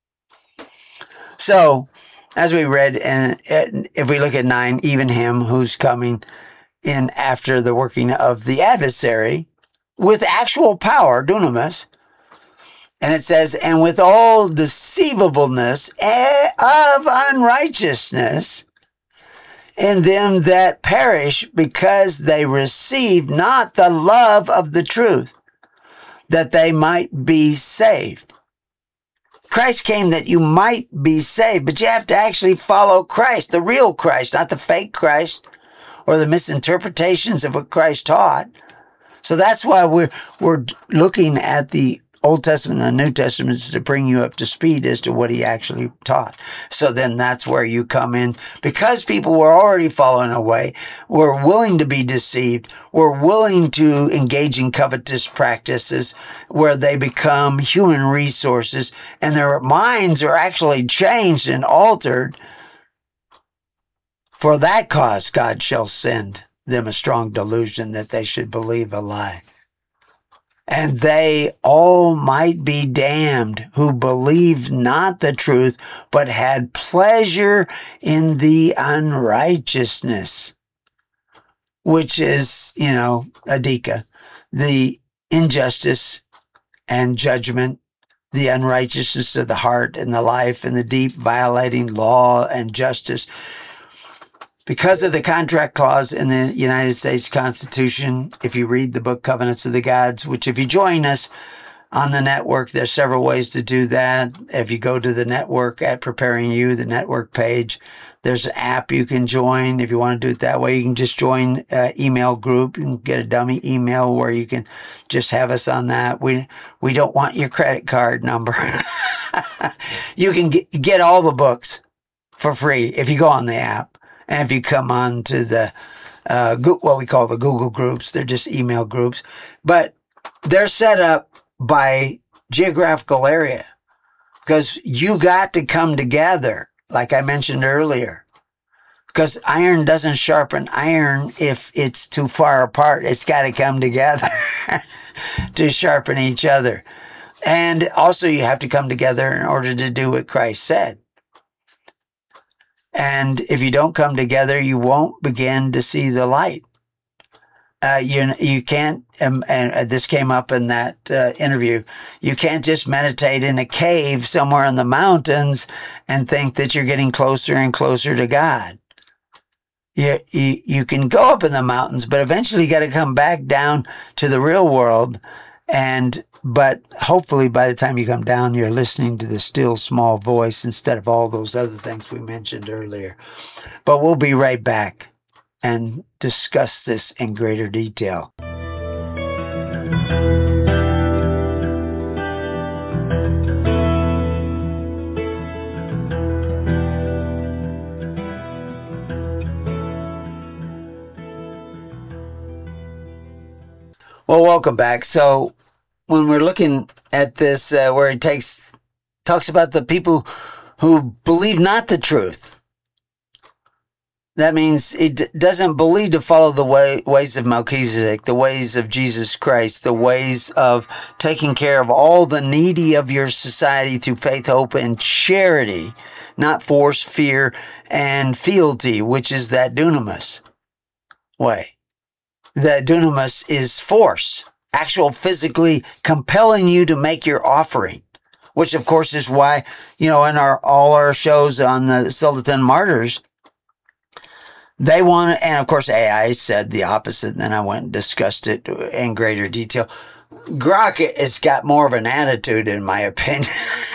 So, as we read, and if we look at nine, even him who's coming in after the working of the adversary with actual power, dunamis, and it says, and with all deceivableness of unrighteousness in them that perish, because they receive not the love of the truth, that they might be saved. Christ came that you might be saved, but you have to actually follow Christ, the real Christ, not the fake Christ or the misinterpretations of what Christ taught. So that's why we're we're looking at the Old Testament and the New Testament to bring you up to speed as to what he actually taught. So then that's where you come in. Because people were already falling away, were willing to be deceived, were willing to engage in covetous practices where they become human resources and their minds are actually changed and altered. For that cause, God shall send them a strong delusion that they should believe a lie. And they all might be damned who believed not the truth, but had pleasure in the unrighteousness, which is, you know, adika, the injustice and judgment, the unrighteousness of the heart and the life and the deep violating law and justice. Because of the contract clause in the United States Constitution, if you read the book Covenants of the Gods, which if you join us on the network, there's several ways to do that. If you go to the network at Preparing You, the network page, there's an app you can join. If you want to do it that way, you can just join an email group. You can get a dummy email where you can just have us on that. We we don't want your credit card number. You can get, get all the books for free if you go on the app. And if you come on to the uh, go- what we call the Google groups. They're just email groups, but they're set up by geographical area because you got to come together, like I mentioned earlier, because iron doesn't sharpen iron if it's too far apart. It's got to come together to sharpen each other. And also you have to come together in order to do what Christ said. And if you don't come together, you won't begin to see the light. Uh, you you can't, um, and this came up in that uh, interview, you can't just meditate in a cave somewhere in the mountains and think that you're getting closer and closer to God. You, you, you can go up in the mountains, but eventually you got to come back down to the real world. And but hopefully by the time you come down, you're listening to the still small voice instead of all those other things we mentioned earlier. But we'll be right back and discuss this in greater detail. Well, welcome back. So when we're looking at this, uh, where it takes talks about the people who believe not the truth, that means it d- doesn't believe to follow the way, ways of Melchizedek, the ways of Jesus Christ, the ways of taking care of all the needy of your society through faith, hope, and charity, not force, fear, and fealty, which is that dunamis way. The dunamis is force, actual physically compelling you to make your offering, which of course is why, you know, in our all our shows on the Silverton Martyrs, they want to, and of course A I said the opposite, and then I went and discussed it in greater detail. Grok has got more of an attitude, in my opinion,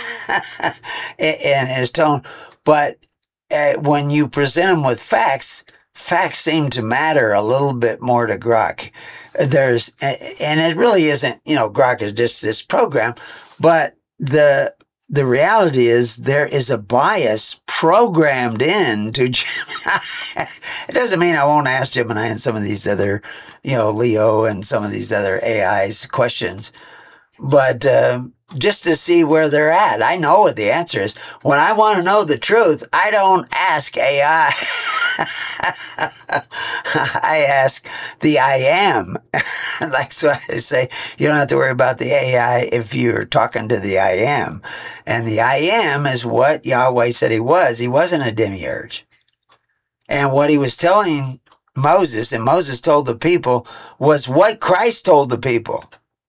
in his tone, but uh, when you present him with facts, facts seem to matter a little bit more to Grok. There's, and it really isn't, you know, Grok is just this program, but the the reality is there is a bias programmed into Gemini. It doesn't mean I won't ask Gemini and some of these other, you know, Leo and some of these other A Is questions, but uh, just to see where they're at. I know what the answer is. When I want to know the truth, I don't ask A I. I ask the I am. Like, so I say, you don't have to worry about the A I if you're talking to the I am. And the I am is what Yahweh said he was. He wasn't a demiurge. And what he was telling Moses, and Moses told the people, was what Christ told the people.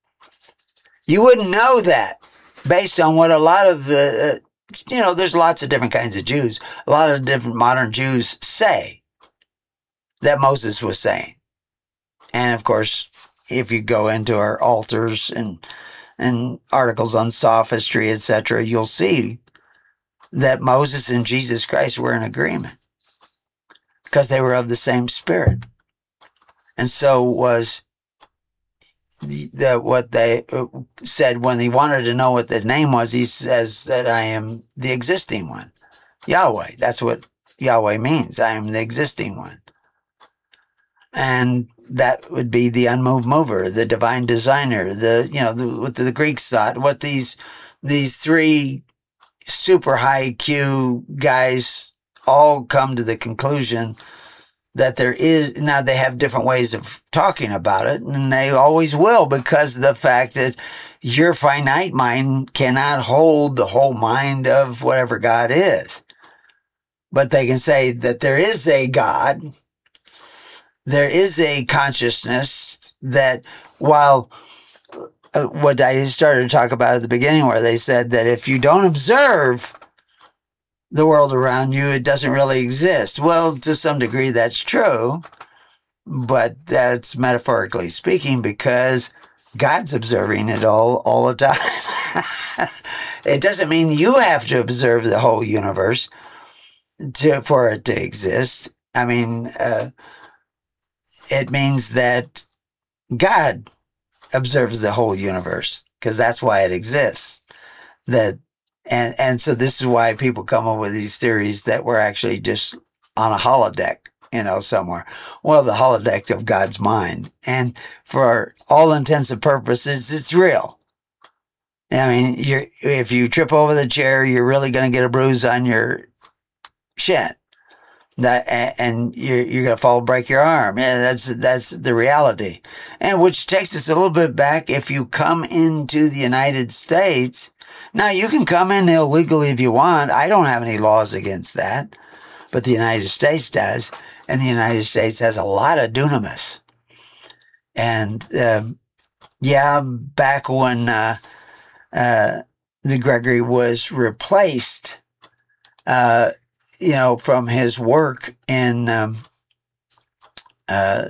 You wouldn't know that based on what a lot of the, uh, you know, there's lots of different kinds of Jews. A lot of different modern Jews say that Moses was saying. And of course, if you go into our altars and and articles on sophistry, et cetera, you'll see that Moses and Jesus Christ were in agreement because they were of the same spirit. And so was the, the what they said when he wanted to know what the name was. He says that I am the existing one, Yahweh. That's what Yahweh means. I am the existing one. And that would be the unmoved mover, the divine designer, the, you know, the, what the, the Greeks thought, what these, these three super high Q guys all come to the conclusion that there is, now they have different ways of talking about it, and they always will, because of the fact that your finite mind cannot hold the whole mind of whatever God is. But they can say that there is a God. There is a consciousness that, while uh, what I started to talk about at the beginning, where they said that if you don't observe the world around you, it doesn't really exist. Well, to some degree, that's true, but that's metaphorically speaking, because God's observing it all, all the time. It doesn't mean you have to observe the whole universe to, for it to exist. I mean, uh, it means that God observes the whole universe, because that's why it exists. That and and so this is why people come up with these theories that we're actually just on a holodeck, you know, somewhere. Well, the holodeck of God's mind. And for all intents and purposes, it's real. I mean, you're, if you trip over the chair, you're really going to get a bruise on your shin. That, and you're, you're going to fall, break your arm. Yeah, that's, that's the reality. And which takes us a little bit back. If you come into the United States, now you can come in illegally if you want. I don't have any laws against that, but the United States does. And the United States has a lot of dunamis. And, um, yeah, back when, uh, uh, the Gregory was replaced, uh, you know, from his work in, um, uh,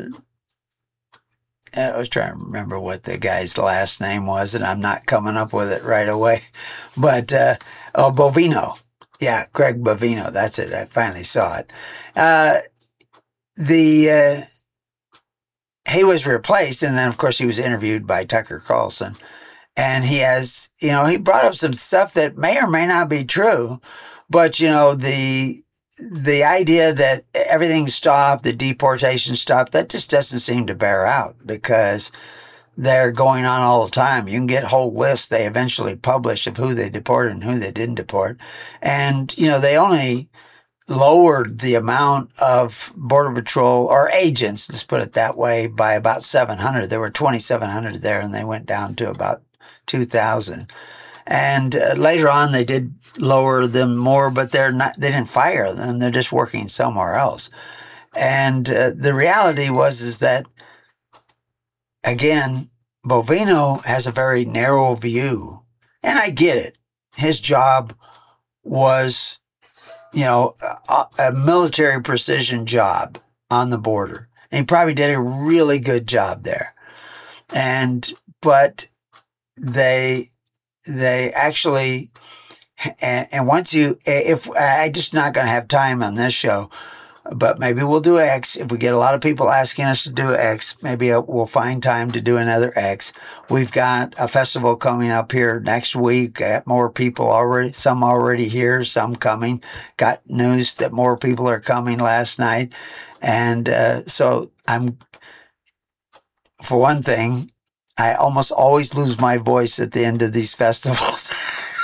I was trying to remember what the guy's last name was, and I'm not coming up with it right away. But, uh, oh, Bovino. Yeah, Greg Bovino. That's it. I finally saw it. Uh, the, uh, he was replaced, and then, of course, he was interviewed by Tucker Carlson. And he has, you know, he brought up some stuff that may or may not be true. But, you know, the the idea that everything stopped, the deportation stopped, that just doesn't seem to bear out, because they're going on all the time. You can get whole lists they eventually publish of who they deported and who they didn't deport. And, you know, they only lowered the amount of Border Patrol or agents, let's put it that way, by about seven hundred. There were twenty-seven hundred there, and they went down to about two thousand. And uh, later on, they did lower them more, but they're not, they didn't fire them. They're just working somewhere else. And uh, the reality was, is that, again, Bovino has a very narrow view. And I get it. His job was, you know, a, a military precision job on the border. And he probably did a really good job there. And, but they, they actually, and, and once you, if I just not going to have time on this show, but maybe we'll do X. If we get a lot of people asking us to do X, maybe we'll find time to do another X. We've got a festival coming up here next week. Got more people already, some already here, some coming. Got news that more people are coming last night. And uh, so I'm, for one thing, I almost always lose my voice at the end of these festivals.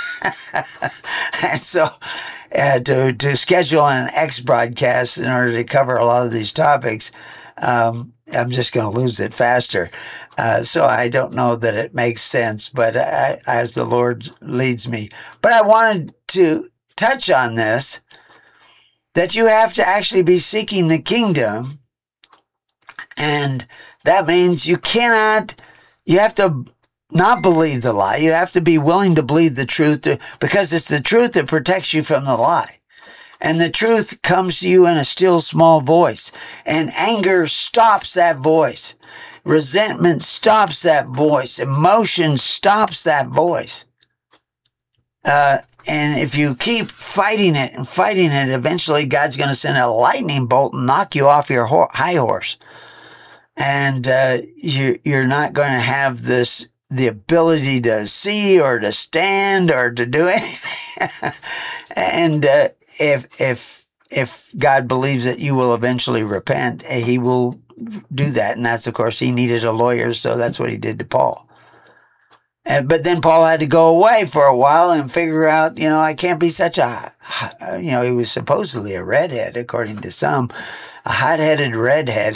And so uh, to, to schedule an X broadcast in order to cover a lot of these topics, um, I'm just going to lose it faster. Uh, so I don't know that it makes sense, but I, as the Lord leads me. But I wanted to touch on this, that you have to actually be seeking the kingdom. And that means you cannot, you have to not believe the lie. You have to be willing to believe the truth, to, because it's the truth that protects you from the lie. And the truth comes to you in a still small voice. And anger stops that voice. Resentment stops that voice. Emotion stops that voice. Uh, and if you keep fighting it and fighting it, eventually God's going to send a lightning bolt and knock you off your ho- high horse. And uh, you, you're not going to have this, the ability to see or to stand or to do anything. And uh, if if if God believes that you will eventually repent, he will do that. And that's, of course, he needed a lawyer, so that's what he did to Paul. And, but then Paul had to go away for a while and figure out, you know, I can't be such a, you know, he was supposedly a redhead, according to some, a hot-headed redhead,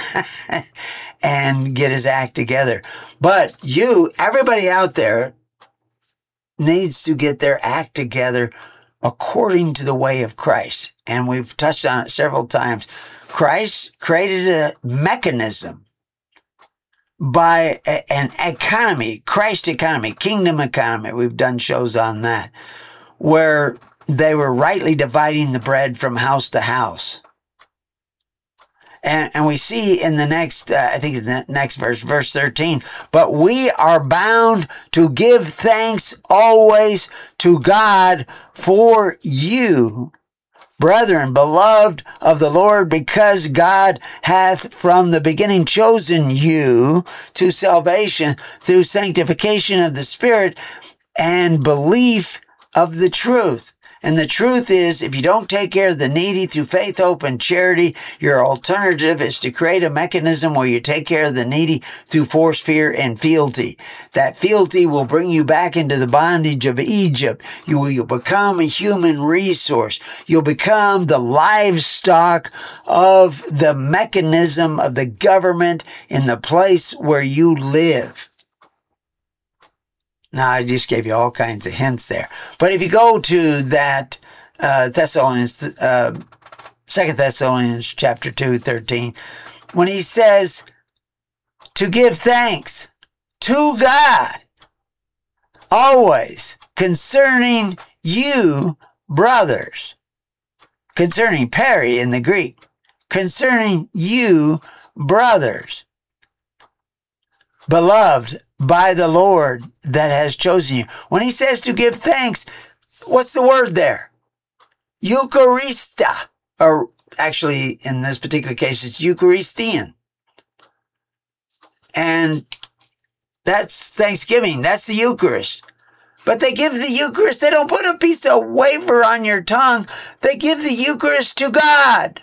and get his act together. But you, everybody out there, needs to get their act together according to the way of Christ. And we've touched on it several times. Christ created a mechanism by a, an economy, Christ economy, kingdom economy. We've done shows on that, where they were rightly dividing the bread from house to house. And, and we see in the next, uh, I think in the next verse, verse thirteen, but we are bound to give thanks always to God for you, brethren, beloved of the Lord, because God hath from the beginning chosen you to salvation through sanctification of the Spirit and belief of the truth. And the truth is, if you don't take care of the needy through faith, hope, and charity, your alternative is to create a mechanism where you take care of the needy through force, fear, and fealty. That fealty will bring you back into the bondage of Egypt. You will you'll become a human resource. You'll become the livestock of the mechanism of the government in the place where you live. Now, I just gave you all kinds of hints there. But if you go to that uh, Thessalonians, uh, Second Thessalonians chapter two, thirteen, when he says to give thanks to God always concerning you, brothers, concerning peri in the Greek, concerning you, brothers, beloved by the Lord that has chosen you. When he says to give thanks, what's the word there? Eucharista. Or actually, in this particular case, it's Eucharistian. And that's Thanksgiving. That's the Eucharist. But they give the Eucharist, they don't put a piece of wafer on your tongue. They give the Eucharist to God.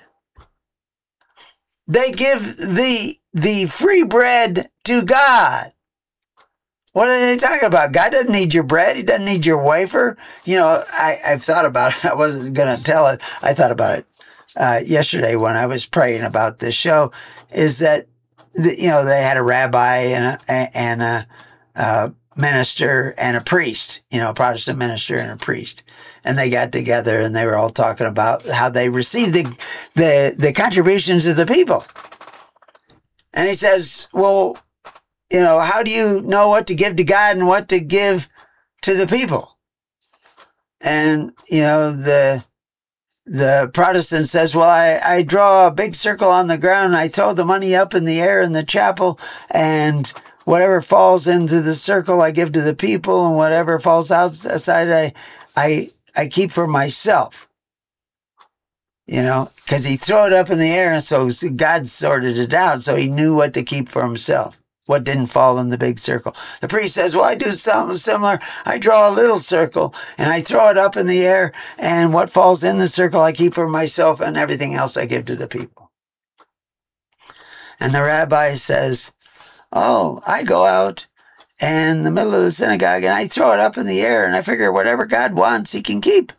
They give the, the free bread to God. What are they talking about? God doesn't need your bread. He doesn't need your wafer. You know, I, I've thought about it. I wasn't going to tell it. I thought about it uh, yesterday when I was praying about this show, is that, the, you know, they had a rabbi and a, and a, a minister and a priest, you know, a Protestant minister and a priest. And they got together and they were all talking about how they received the, the, the contributions of the people. And he says, well, you know, how do you know what to give to God and what to give to the people? And, you know, the the Protestant says, well, I, I draw a big circle on the ground and I throw the money up in the air in the chapel, and whatever falls into the circle I give to the people, and whatever falls outside I I I keep for myself. You know, because he threw it up in the air, and so God sorted it out, so he knew what to keep for himself. What didn't fall in the big circle. The priest says, well, I do something similar. I draw a little circle and I throw it up in the air, and what falls in the circle I keep for myself, and everything else I give to the people. And the rabbi says, oh, I go out in the middle of the synagogue and I throw it up in the air, and I figure whatever God wants, he can keep.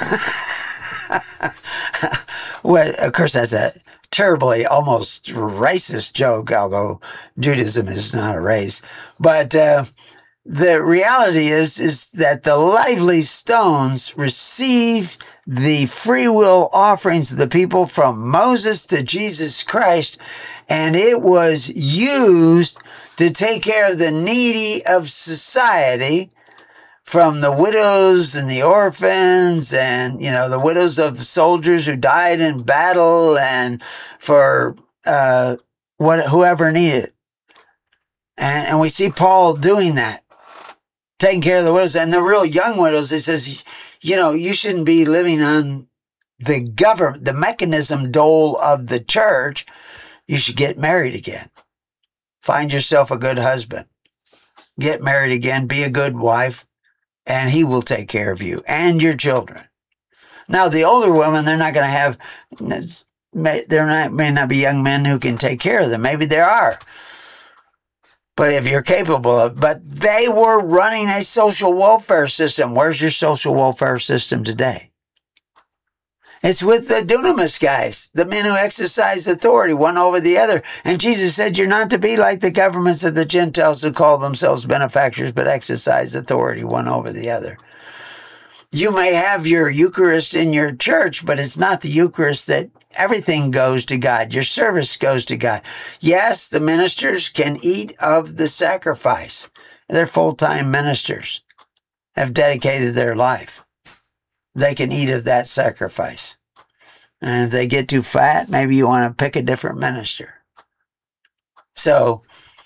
Well, of course, that's a terribly almost racist joke, although Judaism is not a race. But uh, the reality is, is that the lively stones received the free will offerings of the people from Moses to Jesus Christ, and it was used to take care of the needy of society, from the widows and the orphans and, you know, the widows of soldiers who died in battle, and for uh, what whoever needed it. And, and we see Paul doing that, taking care of the widows. And the real young widows, he says, you know, you shouldn't be living on the government, the mechanism dole of the church. You should get married again. Find yourself a good husband. Get married again. Be a good wife. And he will take care of you and your children. Now, the older women, they're not going to have, there not, may not be young men who can take care of them. Maybe there are. But if you're capable of, but they were running a social welfare system. Where's your social welfare system today? It's with the dunamis guys, the men who exercise authority one over the other. And Jesus said, you're not to be like the governments of the Gentiles who call themselves benefactors, but exercise authority one over the other. You may have your Eucharist in your church, but it's not the Eucharist that everything goes to God. Your service goes to God. Yes, the ministers can eat of the sacrifice. They're full-time ministers, have dedicated their life. They can eat of that sacrifice. And if they get too fat, maybe you want to pick a different minister. So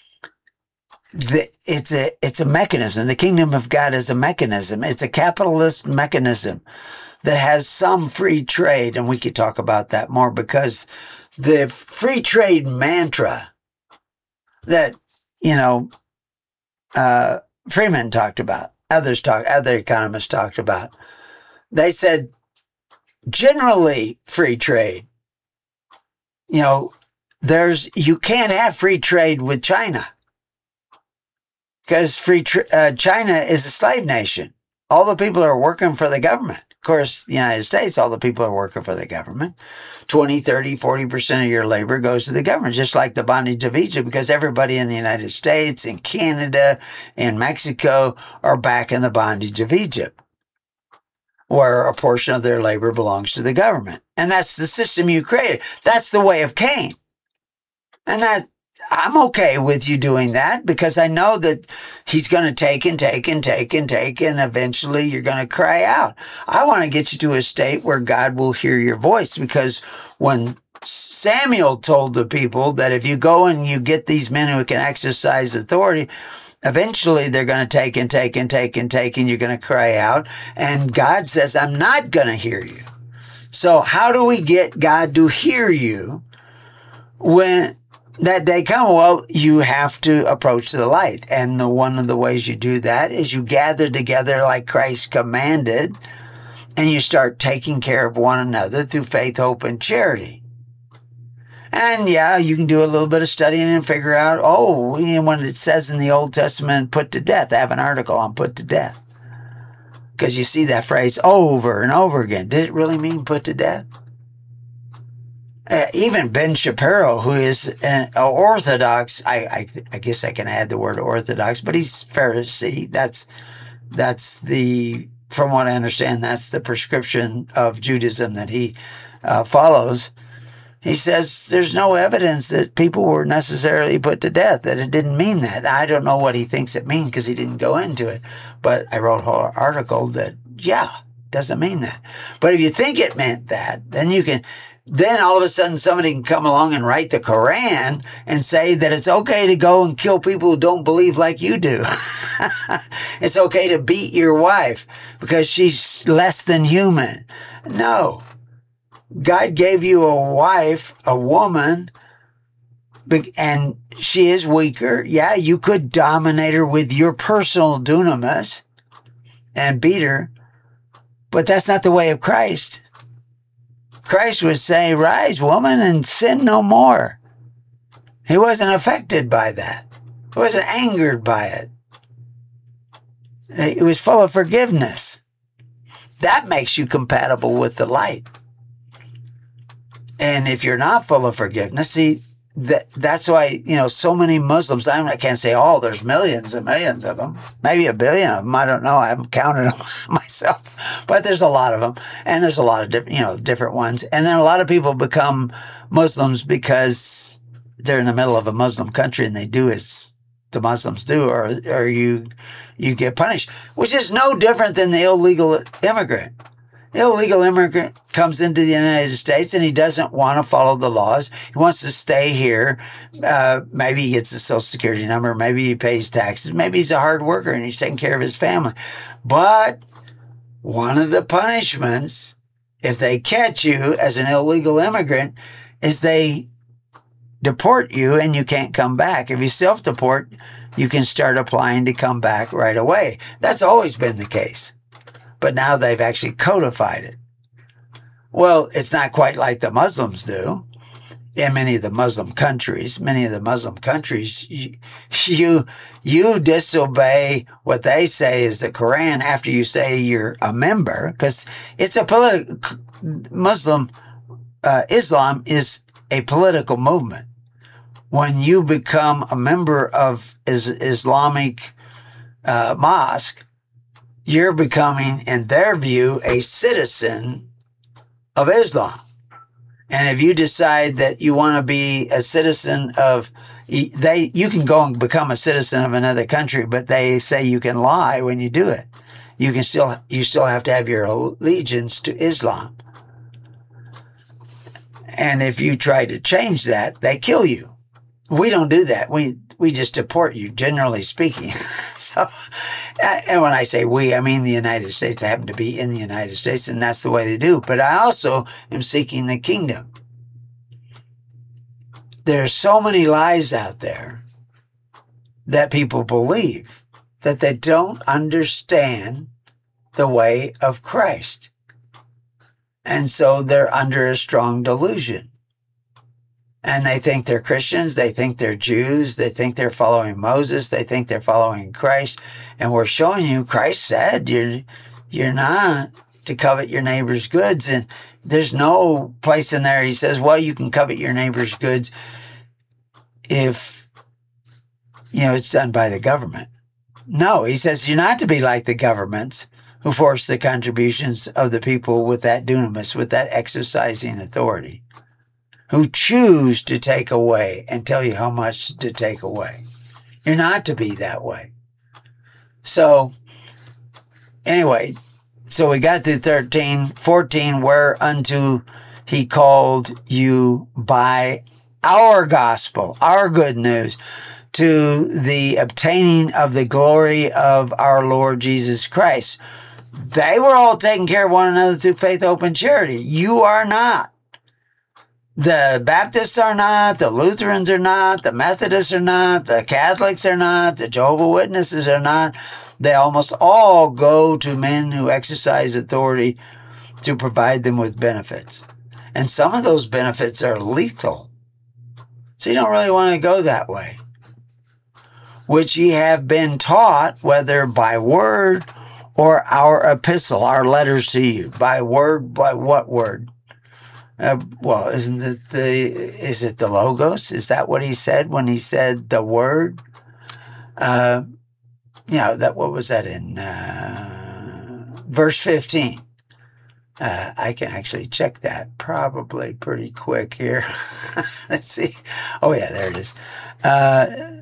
the, it's a it's a mechanism. The kingdom of God is a mechanism. It's a capitalist mechanism that has some free trade, and we could talk about that more, because the free trade mantra that, you know, uh, Freeman talked about, others talk, other economists talked about. They said, generally free trade. You know, there's, you can't have free trade with China because free tra- uh, China is a slave nation. All the people are working for the government. Of course, the United States, all the people are working for the government. twenty, thirty, forty percent of your labor goes to the government, just like the bondage of Egypt, because everybody in the United States, in Canada, in Mexico are back in the bondage of Egypt, where a portion of their labor belongs to the government. And that's the system you created. That's the way of Cain. And that, I'm okay with you doing that because I know that he's going to take and take and take and take, and eventually you're going to cry out. I want to get you to a state where God will hear your voice, because when Samuel told the people that if you go and you get these men who can exercise authority, eventually they're going to take and take and take and take, and you're going to cry out. And God says, I'm not going to hear you. So how do we get God to hear you when that day comes? Well, you have to approach the light. And the, one of the ways you do that is you gather together like Christ commanded, and you start taking care of one another through faith, hope, and charity. And yeah, you can do a little bit of studying and figure out, oh, when it says in the Old Testament, put to death, I have an article on put to death. Because you see that phrase over and over again. Did it really mean put to death? Uh, even Ben Shapiro, who is an Orthodox, I, I I guess I can add the word Orthodox, but he's Pharisee. That's, that's the, from what I understand, that's the prescription of Judaism that he uh, follows. He says there's no evidence that people were necessarily put to death, that it didn't mean that. I don't know what he thinks it means because he didn't go into it. But I wrote a whole article that, yeah, doesn't mean that. But if you think it meant that, then you can, then all of a sudden somebody can come along and write the Quran and say that it's okay to go and kill people who don't believe like you do. It's okay to beat your wife because she's less than human. No. God gave you a wife, a woman, and she is weaker. Yeah, you could dominate her with your personal dunamis and beat her, but that's not the way of Christ. Christ would say, rise, woman, and sin no more. He wasn't affected by that. He wasn't angered by it. He was full of forgiveness. That makes you compatible with the light. And if you're not full of forgiveness, see, that that's why, you know, so many Muslims, I, mean, I can't say, oh, there's millions and millions of them, maybe a billion of them. I don't know. I haven't counted them myself, but there's a lot of them. And there's a lot of different, you know, different ones. And then a lot of people become Muslims because they're in the middle of a Muslim country and they do as the Muslims do, or, or you, you get punished, which is no different than the illegal immigrant. Illegal immigrant comes into the United States and he doesn't want to follow the laws. He wants to stay here. Uh, maybe he gets a Social Security number. Maybe he pays taxes. Maybe he's a hard worker and he's taking care of his family. But one of the punishments, if they catch you as an illegal immigrant, is they deport you and you can't come back. If you self-deport, you can start applying to come back right away. That's always been the case. But now they've actually codified it. Well, it's not quite like the Muslims do. In many of the Muslim countries, many of the Muslim countries, you, you, you disobey what they say is the Quran after you say you're a member, because it's a political, Muslim, uh, Islam is a political movement. When you become a member of is, Islamic uh, mosque, you're becoming, in their view, a citizen of Islam. And if you decide that you want to be a citizen of, they, you can go and become a citizen of another country, but they say you can lie when you do it. You can still, you still have to have your allegiance to Islam. And if you try to change that, they kill you. We don't do that. We, we just deport you, generally speaking. So, and when I say we, I mean the United States. I happen to be in the United States, and that's the way they do. But I also am seeking the kingdom. There are so many lies out there that people believe. that they don't understand the way of Christ. And so they're under a strong delusion. And they think they're Christians, they think they're Jews, they think they're following Moses, they think they're following Christ. And we're showing you, Christ said you're, you're not to covet your neighbor's goods. And there's no place in there he says, well, you can covet your neighbor's goods if, you know, it's done by the government. No, he says you're not to be like the governments who force the contributions of the people with that dunamis, with that exercising authority, who choose to take away and tell you how much to take away. You're not to be that way. So, anyway, so we got through thirteen, fourteen, whereunto he called you by our gospel, our good news, to the obtaining of the glory of our Lord Jesus Christ. They were all taking care of one another through faith, hope, and charity. You are not. The Baptists are not, the Lutherans are not, the Methodists are not, the Catholics are not, the Jehovah's Witnesses are not. They almost all go to men who exercise authority to provide them with benefits. And some of those benefits are lethal. So you don't really want to go that way. Which ye have been taught, whether by word or our epistle, our letters to you. By word, by what word? Uh, well, isn't it the, is it the Logos? Is that what he said when he said the word? Uh, you know, that, what was that in, uh, verse fifteen? Uh, I can actually check that probably pretty quick here. Let's see. Oh yeah, there it is. Uh,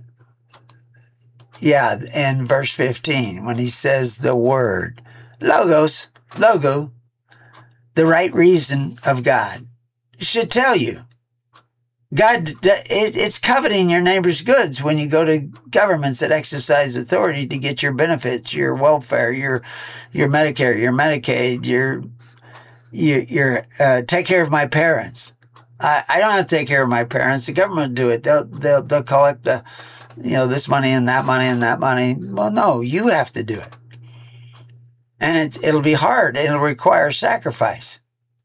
yeah, in verse fifteen, when he says the word, Logos, logo, the right reason of God, should tell you. God, it, it's coveting your neighbor's goods when you go to governments that exercise authority to get your benefits, your welfare, your your Medicare, your Medicaid, your your, your uh, take care of my parents. I, I don't have to take care of my parents. The government will do it. They'll they'll they'll collect the, you know, this money and that money and that money. Well, no, you have to do it. And it, it'll be hard. It'll require sacrifice.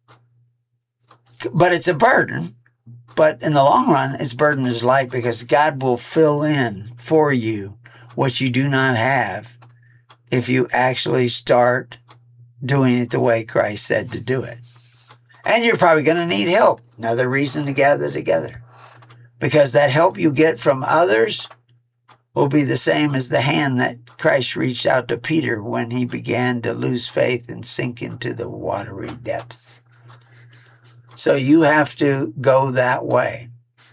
But it's a burden. But in the long run, its burden is light because God will fill in for you what you do not have if you actually start doing it the way Christ said to do it. And you're probably going to need help. Another reason to gather together. Because that help you get from others will be the same as the hand that Christ reached out to Peter when he began to lose faith and sink into the watery depths. So you have to go that way.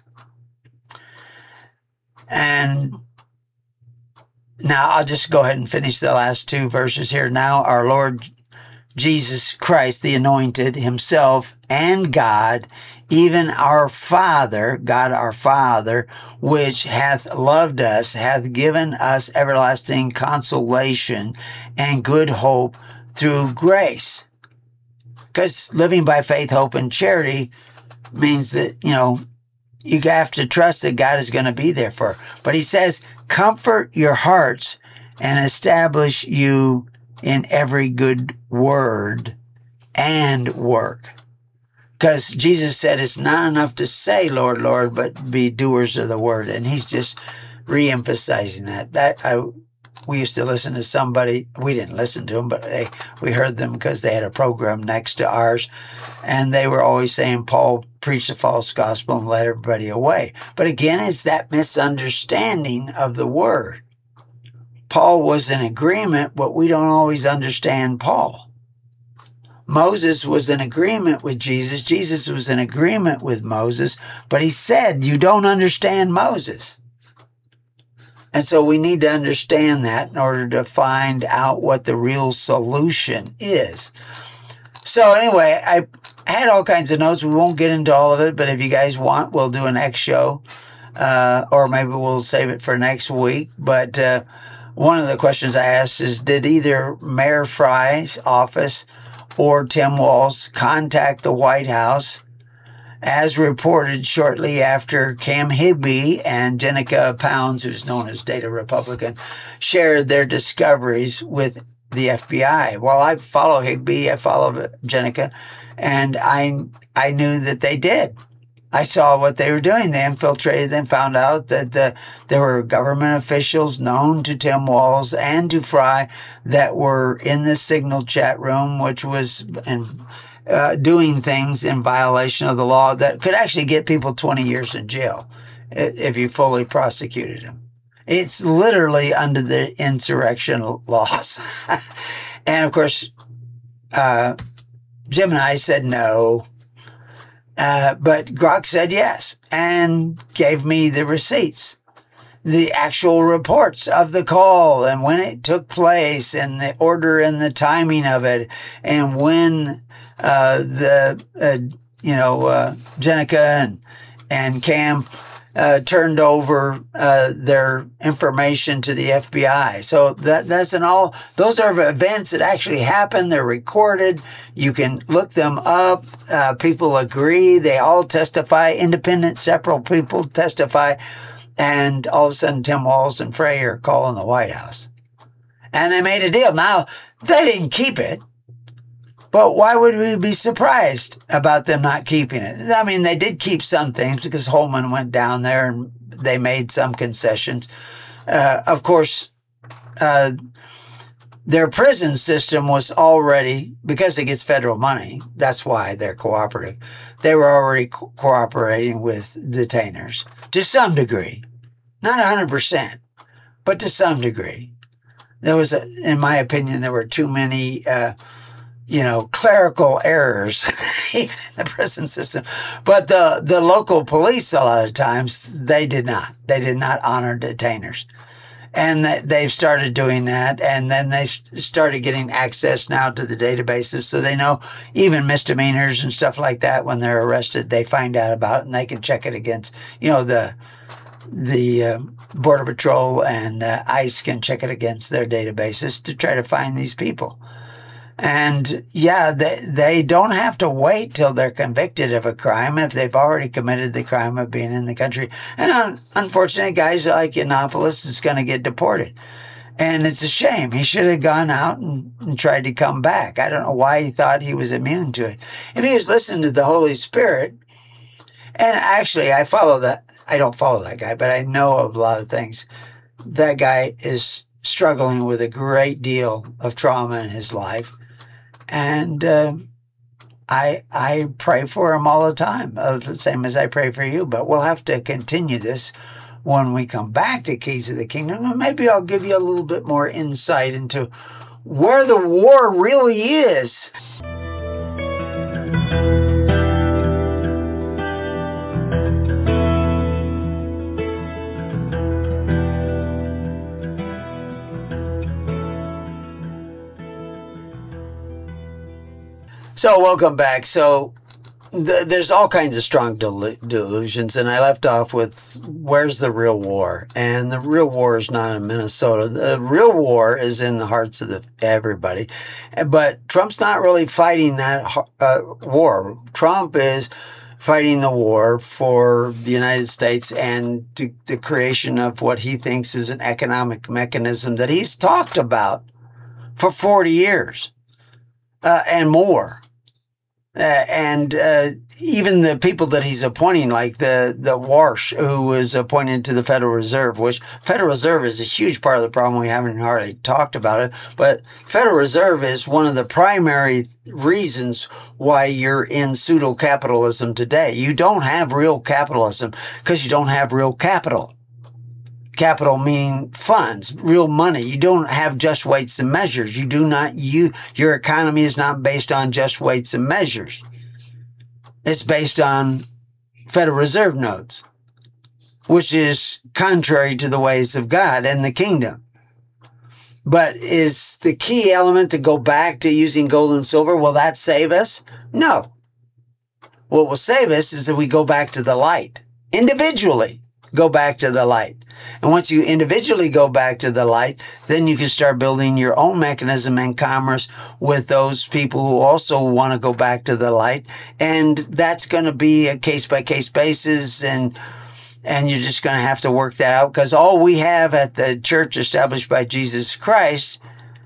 And now I'll just go ahead and finish the last two verses here. Now our Lord Jesus Christ, the anointed himself, and God, even our Father, God our Father, which hath loved us, hath given us everlasting consolation and good hope through grace. Because living by faith, hope, and charity means that, you know, you have to trust that God is going to be there for. But he says, comfort your hearts and establish you in every good word and work. Because Jesus said it's not enough to say, Lord, Lord, but be doers of the word. And he's just re-emphasizing that. That I, we used to listen to somebody. We didn't listen to them, but they, we heard them because they had a program next to ours. And they were always saying Paul preached a false gospel and led everybody away. But again, it's that misunderstanding of the word. Paul was in agreement, but we don't always understand Paul. Moses was in agreement with Jesus. Jesus was in agreement with Moses, but he said, you don't understand Moses. And so we need to understand that in order to find out what the real solution is. So anyway, I had all kinds of notes. We won't get into all of it, but if you guys want, we'll do an next show, uh, or maybe we'll save it for next week. But uh, one of the questions I asked is, did either Mayor Fry's office or Tim Walz contact the White House as reported shortly after Cam Higby and Jenica Pounds, who's known as Data Republican, shared their discoveries with the F B I. Well, I follow Higby, I follow Jenica, and I I knew that they did. I saw what they were doing. They infiltrated and found out that the, there were government officials known to Tim Walz and to Fry that were in the Signal chat room, which was in, uh, doing things in violation of the law that could actually get people twenty years in jail if you fully prosecuted them. It's literally under the insurrection laws. And of course, uh, Gemini said no. Uh, but Grok said yes and gave me the receipts, the actual reports of the call and when it took place and the order and the timing of it and when uh, the, uh, you know, uh, Jenica and, and Cam uh, turned over uh, their information to the F B I. So that that's an all, those are events that actually happened. They're recorded. You can look them up. Uh, people agree. They all testify. Independent, separate people testify. And all of a sudden, Tim Walz and Frey are calling the White House. And they made a deal. Now, they didn't keep it. But why would we be surprised about them not keeping it? I mean, they did keep some things because Holman went down there and they made some concessions. Uh, of course, uh, their prison system was already, because it gets federal money, that's why they're cooperative. They were already co- cooperating with detainers to some degree. Not one hundred percent, but to some degree. There was, a, in my opinion, there were too many uh, you know, clerical errors, even in the prison system. But the, the local police, a lot of times, they did not. They did not honor detainers. And they've started doing that. And then they started getting access now to the databases. So they know even misdemeanors and stuff like that, when they're arrested, they find out about it and they can check it against, you know, the, the, uh, Border Patrol and uh, ICE can check it against their databases to try to find these people. And yeah, they, they don't have to wait till they're convicted of a crime if they've already committed the crime of being in the country. And un- unfortunately, guys like Yiannopoulos is going to get deported. And it's a shame. He should have gone out and, and tried to come back. I don't know why he thought he was immune to it. If he was listening to the Holy Spirit, and actually I follow that, I don't follow that guy, but I know a lot of things. That guy is struggling with a great deal of trauma in his life. And uh, I I pray for him all the time, uh, the same as I pray for you. But we'll have to continue this when we come back to Keys of the Kingdom. And maybe I'll give you a little bit more insight into where the war really is. So welcome back. So th- there's all kinds of strong del- delusions, and I left off with where's the real war? And the real war is not in Minnesota. The real war is in the hearts of the, everybody. But Trump's not really fighting that uh, war. Trump is fighting the war for the United States and to, the creation of what he thinks is an economic mechanism that he's talked about for forty years uh, and more. Uh, and uh, even the people that he's appointing, like the the Warsh, who was appointed to the Federal Reserve, which Federal Reserve is a huge part of the problem. We haven't hardly talked about it, but Federal Reserve is one of the primary reasons why you're in pseudo-capitalism today. You don't have real capitalism because you don't have real capital. Capital meaning funds, real money. You don't have just weights and measures. You do not, you, your economy is not based on just weights and measures. It's based on Federal Reserve notes, which is contrary to the ways of God and the kingdom. But is the key element to go back to using gold and silver? Will that save us? No. What will save us is that we go back to the light individually. go back to the light. And once you individually go back to the light, then you can start building your own mechanism and commerce with those people who also want to go back to the light. And that's going to be a case-by-case basis, and and you're just going to have to work that out, because all we have at the church established by Jesus Christ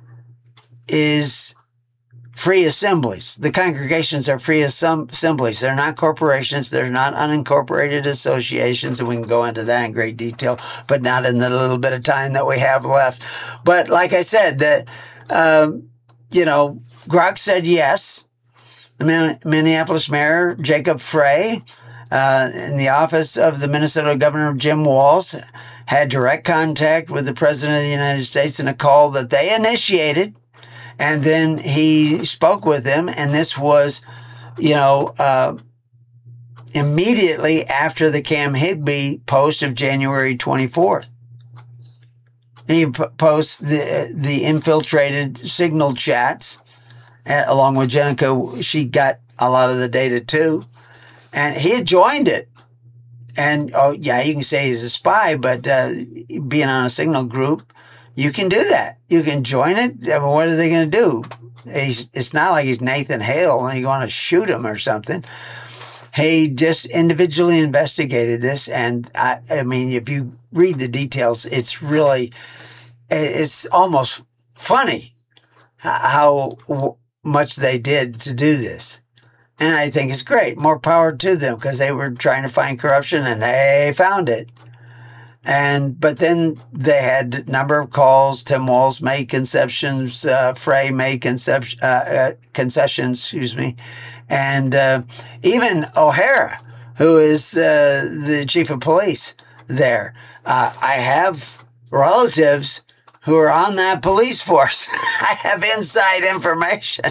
is free assemblies. The congregations are free assemblies. They're not corporations. They're not unincorporated associations, and we can go into that in great detail, but not in the little bit of time that we have left. But like I said, that um, you know, Grok said yes. The Minneapolis Mayor Jacob Frey, uh, in the office of the Minnesota Governor Jim Walz, had direct contact with the President of the United States in a call that they initiated. And then he spoke with them, and this was, you know, uh, immediately after the Cam Higby post of January twenty-fourth. He p- posts the the infiltrated signal chats, uh, along with Jenica. She got a lot of the data too, and he had joined it. And, oh, yeah, you can say he's a spy, but uh, being on a signal group, you can do that. You can join it. I mean, what are they going to do? He's, it's not like he's Nathan Hale and you want to shoot him or something. He just individually investigated this. And I, I mean, if you read the details, it's really, it's almost funny how much they did to do this. And I think it's great. More power to them, because they were trying to find corruption and they found it. And, but then they had a number of calls. Tim Walz made concessions, uh, Frey made concep- uh, uh, concessions, excuse me. And, uh, even O'Hara, who is, uh, the chief of police there. Uh, I have relatives who are on that police force. I have inside information.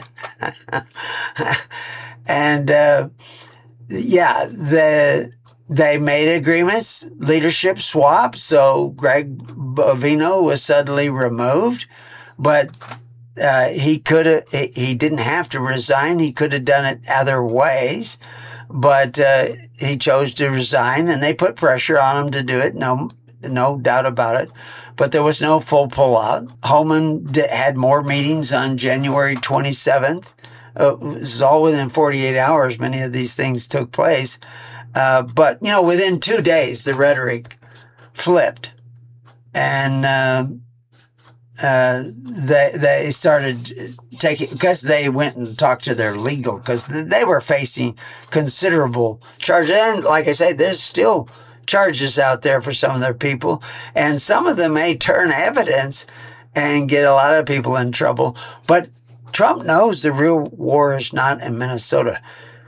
And, uh, yeah, the, they made agreements, leadership swap. So Greg Bovino was suddenly removed, but, uh, he could have, he didn't have to resign. He could have done it other ways, but, uh, he chose to resign, and they put pressure on him to do it. No, no doubt about it. But there was no full pullout. Holman d- had more meetings on January twenty-seventh. Uh, it was all within forty-eight hours. Many of these things took place. Uh, but, you know, within two days, the rhetoric flipped. And uh, uh, they they started taking, because they went and talked to their legal, because they were facing considerable charges. And like I said, there's still charges out there for some of their people. And some of them may turn evidence and get a lot of people in trouble. But Trump knows the real war is not in Minnesota.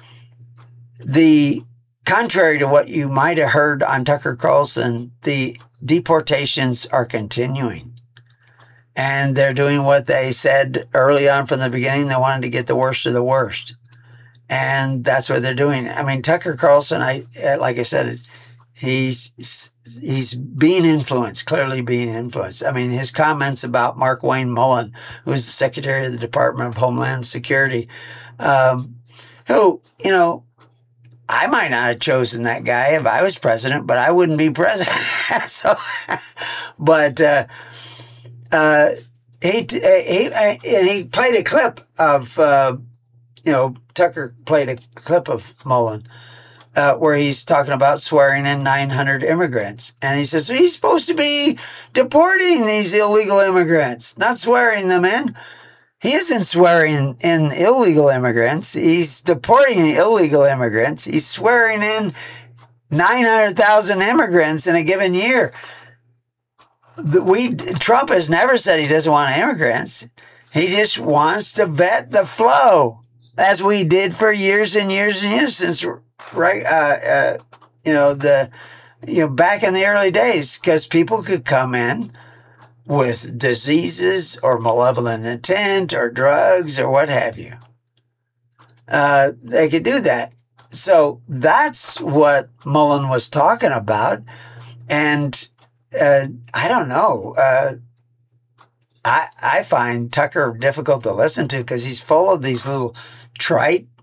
The contrary to what you might have heard on Tucker Carlson, the deportations are continuing. And they're doing what they said early on from the beginning. They wanted to get the worst of the worst. And that's what they're doing. I mean, Tucker Carlson, I like I said, he's he's being influenced, clearly being influenced. I mean, his comments about Markwayne Mullin, who is the Secretary of the Department of Homeland Security, um, who, you know, I might not have chosen that guy if I was president, but I wouldn't be president. so, but uh, uh, he he and he played a clip of uh, you know Tucker played a clip of Mullin. Uh, where he's talking about swearing in nine hundred immigrants. And he says, well, he's supposed to be deporting these illegal immigrants, not swearing them in. He isn't swearing in illegal immigrants. He's deporting illegal immigrants. He's swearing in nine hundred thousand immigrants in a given year. We, Trump has never said he doesn't want immigrants. He just wants to vet the flow, as we did for years and years and years since right, uh, uh, you know, the, you know, back in the early days, because people could come in with diseases or malevolent intent or drugs or what have you. Uh, they could do that. So that's what Mullin was talking about. And, uh, I don't know, uh, I, I find Tucker difficult to listen to because he's full of these little trite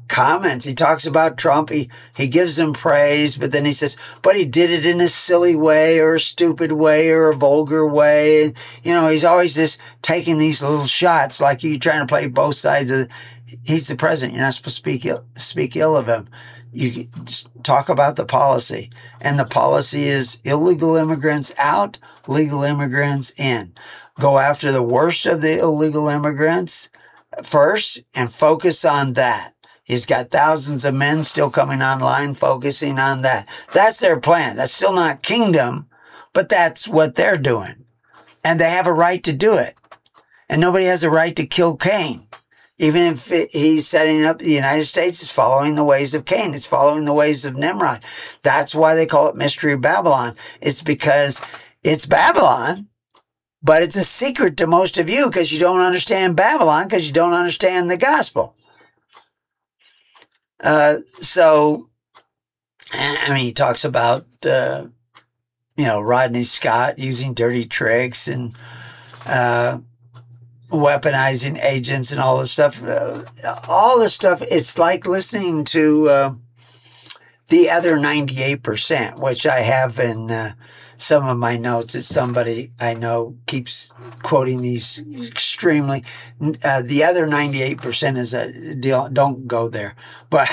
comments. He talks about Trump. He, he gives him praise, but then he says, but he did it in a silly way or a stupid way or a vulgar way. And, you know, he's always just taking these little shots like you trying to play both sides of the, he's the president. You're not supposed to speak ill, speak ill of him. You just talk about the policy. And the policy is illegal immigrants out, legal immigrants in. Go after the worst of the illegal immigrants first and focus on that. He's got thousands of men still coming online focusing on that. That's their plan. That's still not kingdom, but that's what they're doing. And they have a right to do it. And nobody has a right to kill Cain. Even if it, he's setting up the United States is following the ways of Cain. It's following the ways of Nimrod. That's why they call it Mystery Babylon. It's because it's Babylon, but it's a secret to most of you because you don't understand Babylon because you don't understand the gospel. Uh, so, I mean, he talks about, uh, you know, Rodney Scott using dirty tricks and, uh, weaponizing agents and all this stuff. Uh, all this stuff, it's like listening to, uh, the other ninety-eight percent, which I have in, uh, some of my notes. It's somebody I know keeps quoting these extremely. Uh, the other ninety-eight percent is a deal. Don't go there. But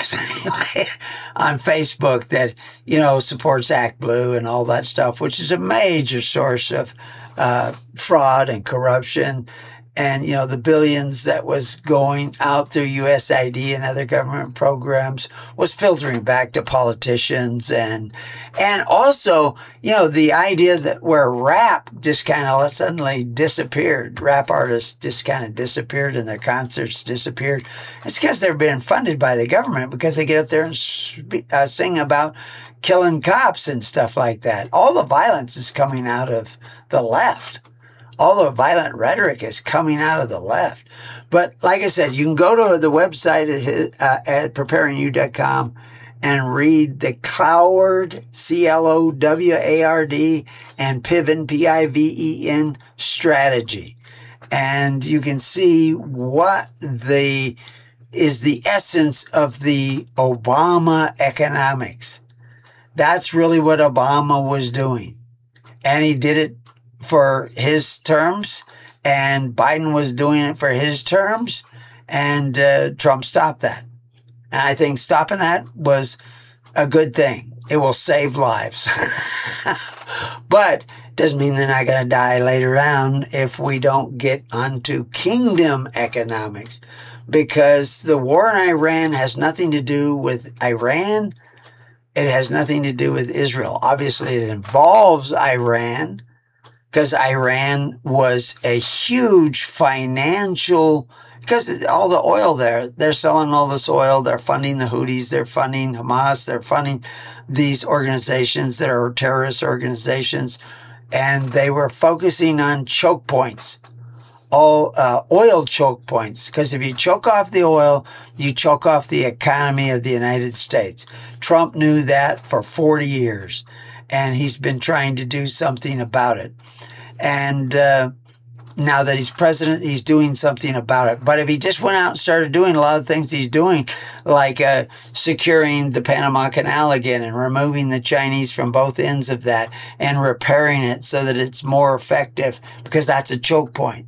on Facebook that, you know, supports Act Blue and all that stuff, which is a major source of uh, fraud and corruption. And, you know, the billions that was going out through U S A I D and other government programs was filtering back to politicians. And, and also, you know, the idea that where rap just kind of suddenly disappeared, rap artists just kind of disappeared and their concerts disappeared. It's because they're being funded by the government because they get up there and sp- uh, sing about killing cops and stuff like that. All the violence is coming out of the left. All the violent rhetoric is coming out of the left. But like I said, you can go to the website at, his, uh, at preparing you dot com and read the Cloward, C L O W A R D, and Piven, P I V E N, strategy. And you can see what the is the essence of the Obama economics. That's really what Obama was doing. And he did it for his terms, and Biden was doing it for his terms, and uh, Trump stopped that. And I think stopping that was a good thing. It will save lives. But doesn't mean they're not going to die later on if we don't get onto kingdom economics. Because the war in Iran has nothing to do with Iran. It has nothing to do with Israel. Obviously, it involves Iran, because Iran was a huge financial, because all the oil there, they're selling all this oil, they're funding the Houthis, they're funding Hamas, they're funding these organizations that are terrorist organizations, and they were focusing on choke points, all uh, oil choke points, because if you choke off the oil, you choke off the economy of the United States. Trump knew that for forty years, and he's been trying to do something about it. And uh, now that he's president, he's doing something about it. But if he just went out and started doing a lot of things he's doing, like uh, securing the Panama Canal again and removing the Chinese from both ends of that and repairing it so that it's more effective, because that's a choke point.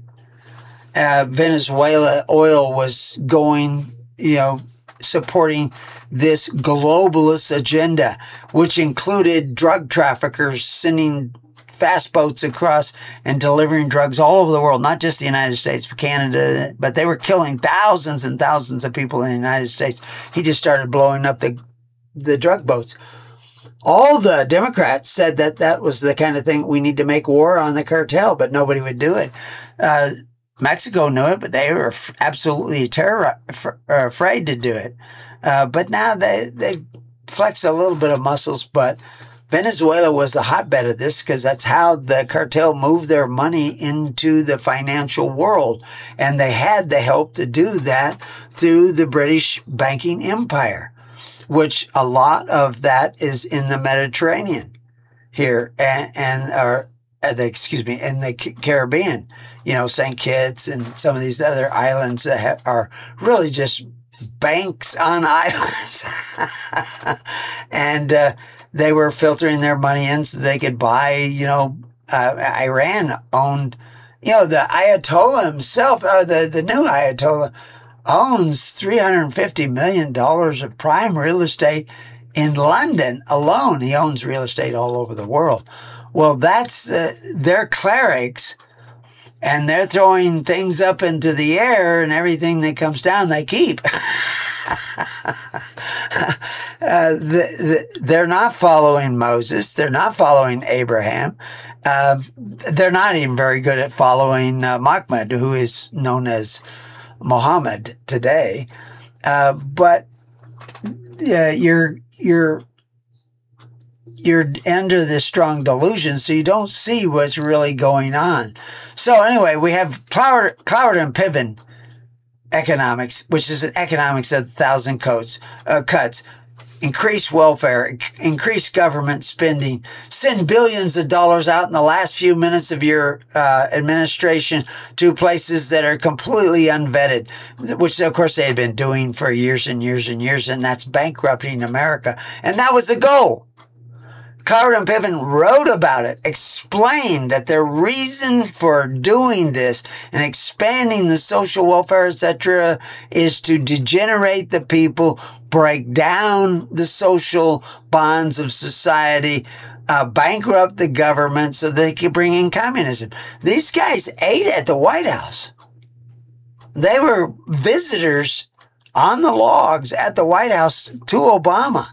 Uh, Venezuela oil was going, you know, supporting this globalist agenda, which included drug traffickers sending fast boats across and delivering drugs all over the world, not just the United States, but Canada, but they were killing thousands and thousands of people in the United States. He just started blowing up the the drug boats. All the Democrats said that that was the kind of thing we need to make war on the cartel, but nobody would do it. Uh, Mexico knew it, but they were f- absolutely terror f- afraid to do it. Uh, but now they they flexed a little bit of muscles, but Venezuela was the hotbed of this because that's how the cartel moved their money into the financial world. And they had the help to do that through the British banking empire, which a lot of that is in the Mediterranean here and, and or, uh, the, excuse me, in the Caribbean, you know, Saint Kitts and some of these other islands that have, are really just banks on islands. and uh, they were filtering their money in so they could buy, you know, uh, Iran owned, you know, the Ayatollah himself, uh, the, the new Ayatollah owns three hundred fifty million dollars of prime real estate in London alone. He owns real estate all over the world. Well, that's, uh, their clerics, and they're throwing things up into the air, and everything that comes down, they keep. uh, the, the, they're not following Moses. They're not following Abraham. Uh, they're not even very good at following uh, Muhammad, who is known as Muhammad today. Uh, but uh, you're you're you're under this strong delusion, so you don't see what's really going on. So anyway, we have Cloward, Cloward and Piven economics, which is an economics of a thousand coats, uh, cuts. Increase welfare, increase government spending, send billions of dollars out in the last few minutes of your uh, administration to places that are completely unvetted, which of course they had been doing for years and years and years, and that's bankrupting America. And that was the goal. Cloward and Piven wrote about it, explained that their reason for doing this and expanding the social welfare, et cetera, is to degenerate the people, break down the social bonds of society, uh, bankrupt the government so they could bring in communism. These guys ate at the White House. They were visitors on the logs at the White House to Obama.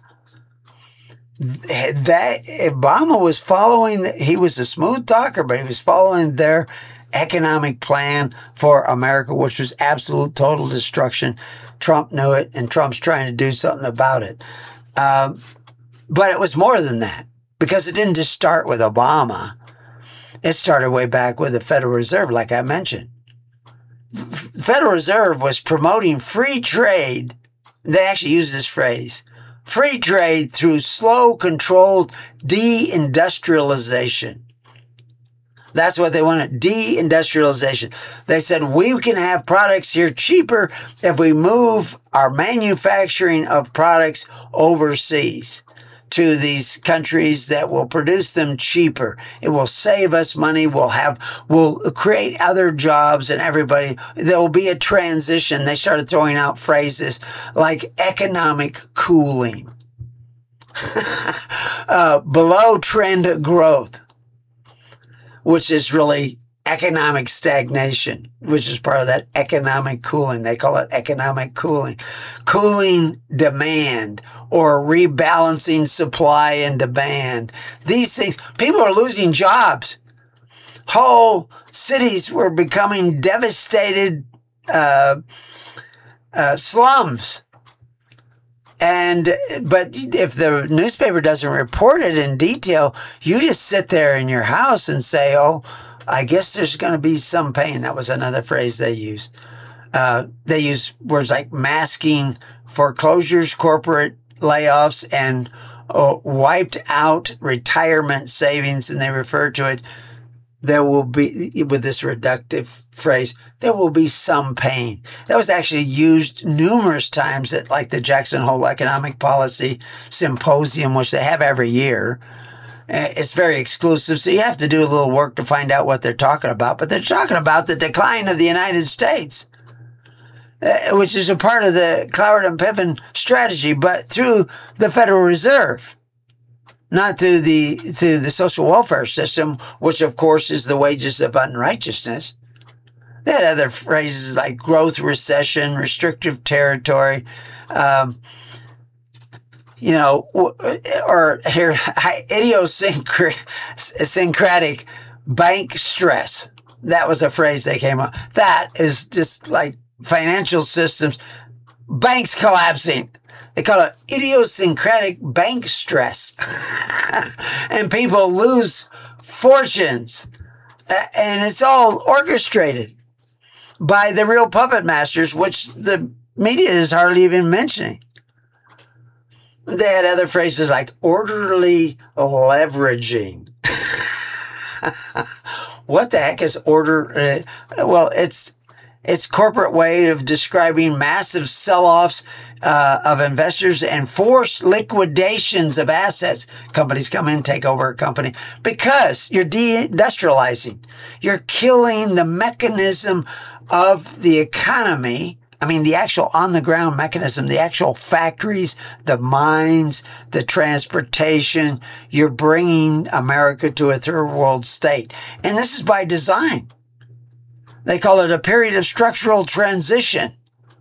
That Obama was following, the, he was a smooth talker, but he was following their economic plan for America, which was absolute total destruction. Trump knew it, and Trump's trying to do something about it. Um, but it was more than that, because it didn't just start with Obama. It started way back with the Federal Reserve, like I mentioned. The Federal Reserve was promoting free trade. They actually use this phrase. Free trade through slow, controlled deindustrialization. That's what they wanted, deindustrialization. They said, we can have products here cheaper if we move our manufacturing of products overseas to these countries that will produce them cheaper. It will save us money. We'll have, we'll create other jobs, and everybody, there will be a transition. They started throwing out phrases like economic cooling, uh, below trend growth, which is really economic stagnation, which is part of that economic cooling. They call it economic cooling. Cooling demand, or rebalancing supply and demand. These things, people are losing jobs. Whole cities were becoming devastated uh, uh, slums. And, but if the newspaper doesn't report it in detail, you just sit there in your house and say, oh, I guess there's going to be some pain. That was another phrase they used. Uh, they use words like masking foreclosures, corporate layoffs, and uh, wiped out retirement savings. And they refer to it, there will be, with this reductive phrase, there will be some pain. That was actually used numerous times at like the Jackson Hole Economic Policy Symposium, which they have every year. It's very exclusive, so you have to do a little work to find out what they're talking about. But they're talking about the decline of the United States, uh, which is a part of the Cloward and Piven strategy, but through the Federal Reserve, not through the through the social welfare system, which of course is the wages of unrighteousness. They had other phrases like growth, recession, restrictive territory. Um, You know, or here, idiosyncratic bank stress. That was a phrase they came up. That is just like financial systems, banks collapsing. They call it idiosyncratic bank stress. And people lose fortunes. And it's all orchestrated by the real puppet masters, which the media is hardly even mentioning. They had other phrases like orderly leveraging. What the heck is order? Uh, well, it's Its corporate way of describing massive sell-offs uh, of investors and forced liquidations of assets. Companies come in, take over a company because you're deindustrializing. You're killing the mechanism of the economy. I mean, the actual on-the-ground mechanism, the actual factories, the mines, the transportation. You're bringing America to a third world state. And this is by design. They call it a period of structural transition.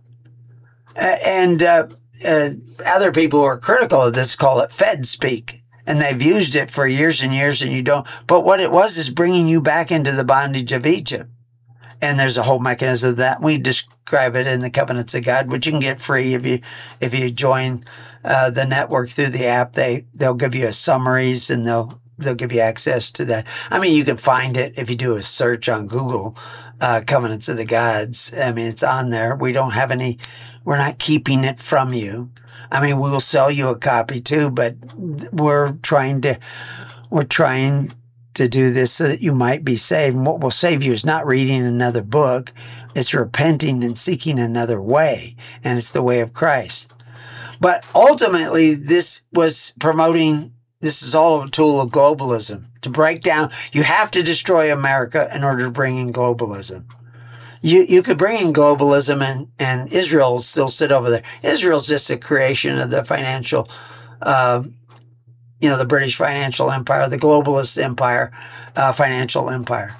Uh, and uh, uh, other people who are critical of this call it Fed speak. And they've used it for years and years, and you don't. But what it was is bringing you back into the bondage of Egypt. And there's a whole mechanism of that. We describe it in the Covenants of God, which you can get free if you if you join uh, the network through the app. They they'll give you a summaries, and they'll they'll give you access to that. I mean, you can find it if you do a search on Google. Uh, Covenants of the Gods. I mean, it's on there. We don't have any, we're not keeping it from you. I mean, we will sell you a copy too, but we're trying to, we're trying to do this so that you might be saved. And what will save you is not reading another book. It's repenting and seeking another way. And it's the way of Christ. But ultimately, this was promoting, this is all a tool of globalism. To break down, you have to destroy America in order to bring in globalism. You you could bring in globalism and, and Israel will still sit over there. Israel's just a creation of the financial, uh, you know, the British financial empire, the globalist empire, uh, financial empire.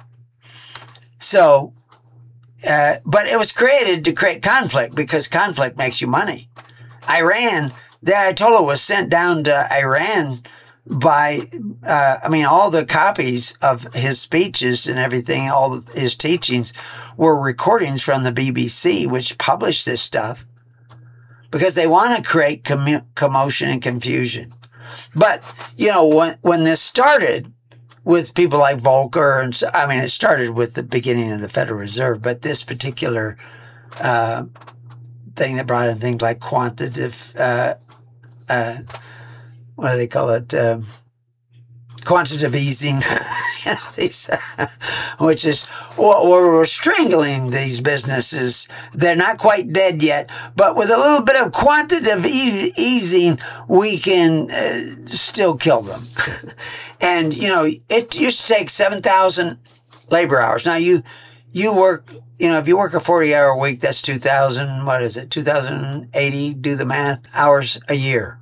So, uh, but it was created to create conflict because conflict makes you money. Iran, the Ayatollah was sent down to Iran by, uh, I mean, all the copies of his speeches and everything, all of his teachings were recordings from the B B C, which published this stuff because they want to create commu- commotion and confusion. But, you know, when, when this started with people like Volcker, and so, I mean, it started with the beginning of the Federal Reserve, but this particular, uh, thing that brought in things like quantitative, uh, uh, what do they call it? Um, quantitative easing, you know, these, uh, which is, or, or we're strangling these businesses. They're not quite dead yet, but with a little bit of quantitative e- easing, we can uh, still kill them. And, you know, it used to take seven thousand labor hours. Now, you, you work, you know, if you work a forty hour week, that's two thousand, what is it, two thousand eighty, do the math, hours a year.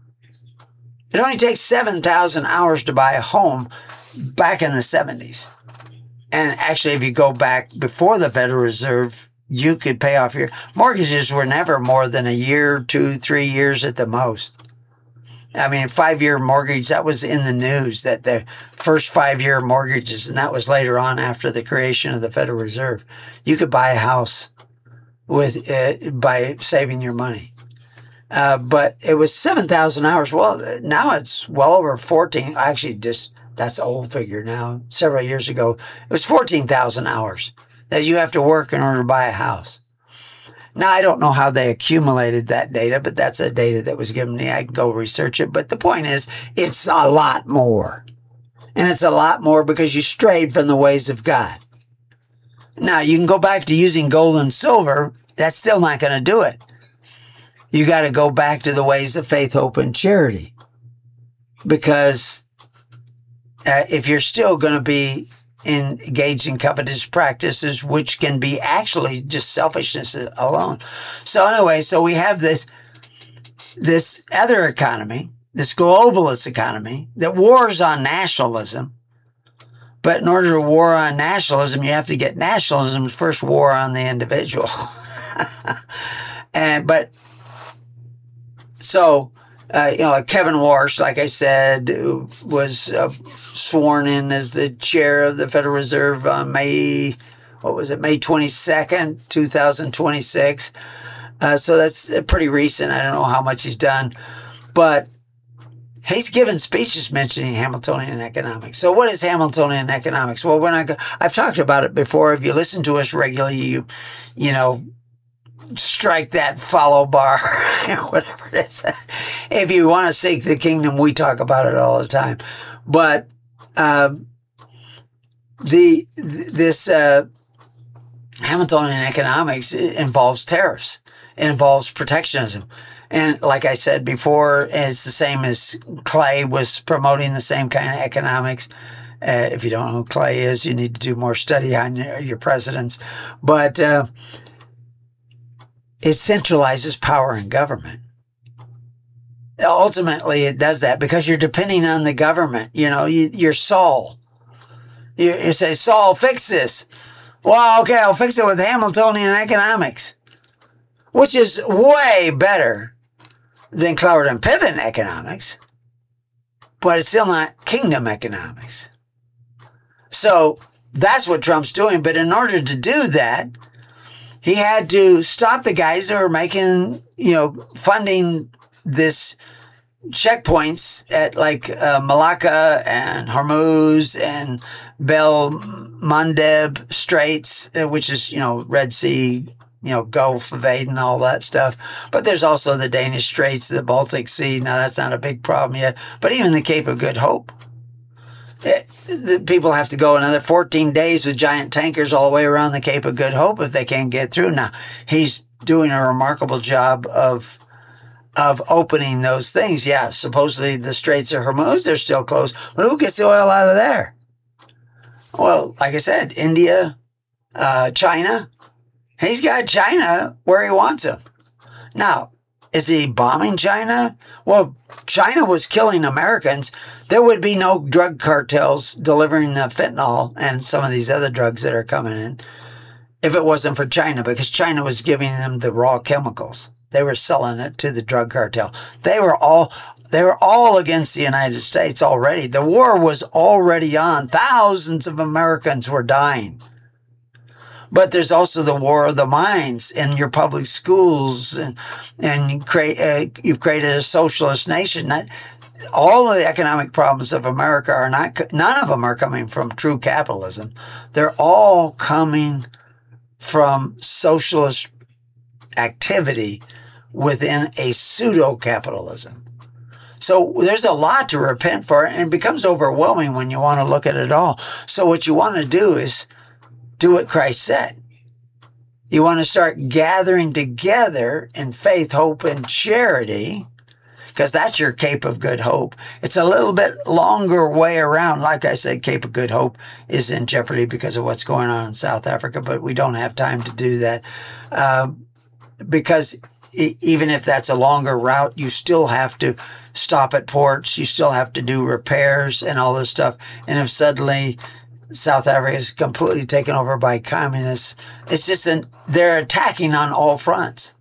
It only takes seven thousand hours to buy a home back in the seventies. And actually, if you go back before the Federal Reserve, you could pay off your mortgages were never more than a year, two, three years at the most. I mean, five-year mortgage, that was in the news, that the first five-year mortgages, and that was later on after the creation of the Federal Reserve. You could buy a house with uh, by saving your money. Uh, but it was seven thousand hours. Well, now it's well over fourteen. Actually, just that's an old figure now. Several years ago, it was fourteen thousand hours that you have to work in order to buy a house. Now, I don't know how they accumulated that data, but that's a data that was given me. I can go research it. But the point is, it's a lot more. And it's a lot more because you strayed from the ways of God. Now, you can go back to using gold and silver. That's still not going to do it. You got to go back to the ways of faith, hope, and charity. Because uh, if you're still going to be engaged in covetous practices, which can be actually just selfishness alone. So anyway, so we have this, this other economy, this globalist economy that wars on nationalism. But in order to war on nationalism, you have to get nationalism first war on the individual. and, but, So, uh, you know, like Kevin Warsh, like I said, was uh, sworn in as the chair of the Federal Reserve on May, what was it, May twenty-second, twenty twenty-six. Uh, so that's pretty recent. I don't know how much he's done. But he's given speeches mentioning Hamiltonian economics. So what is Hamiltonian economics? Well, when I go, I've talked about it before. If you listen to us regularly, you, you know, strike that follow bar, whatever it is. If you want to seek the kingdom, we talk about it all the time. But um, the this uh, Hamiltonian economics involves tariffs. It involves protectionism. And like I said before, it's the same as Clay was promoting the same kind of economics. Uh, if you don't know who Clay is, you need to do more study on your, your presidents. But uh, it centralizes power in government. Ultimately, it does that because you're depending on the government. You know, you, you're Saul. You, you say, Saul, fix this. Well, okay, I'll fix it with Hamiltonian economics, which is way better than Cloward and Piven economics, but it's still not kingdom economics. So that's what Trump's doing. But in order to do that, he had to stop the guys who are making, you know, funding this checkpoints at like uh, Malacca and Hormuz and Bel Mandeb Straits, uh, which is, you know, Red Sea, you know, Gulf of Aden, all that stuff. But there's also the Danish Straits, the Baltic Sea. Now, that's not a big problem yet. But even the Cape of Good Hope. It, the people have to go another fourteen days with giant tankers all the way around the Cape of Good Hope if they can't get through. Now, he's doing a remarkable job of of opening those things. Yeah, supposedly the Straits of Hormuz, they're still closed. But who gets the oil out of there? Well, like I said, India, uh, China. He's got China where he wants them. Now, is he bombing China? Well, China was killing Americans. There would be no drug cartels delivering the fentanyl and some of these other drugs that are coming in if it wasn't for China, because China was giving them the raw chemicals. They were selling it to the drug cartel. They were all they were all against the United States already. The war was already on. Thousands of Americans were dying. But there's also the war of the minds in your public schools, and and you create uh, you've created a socialist nation. That, all of the economic problems of America are not, none of them are coming from true capitalism. They're all coming from socialist activity within a pseudo-capitalism. So there's a lot to repent for, and it becomes overwhelming when you want to look at it all. So what you want to do is do what Christ said. You want to start gathering together in faith, hope, and charity, because that's your Cape of Good Hope. It's a little bit longer way around. Like I said, Cape of Good Hope is in jeopardy because of what's going on in South Africa, but we don't have time to do that. Uh, because even if that's a longer route, you still have to stop at ports. You still have to do repairs and all this stuff. And if suddenly South Africa is completely taken over by communists, it's just an, they're attacking on all fronts.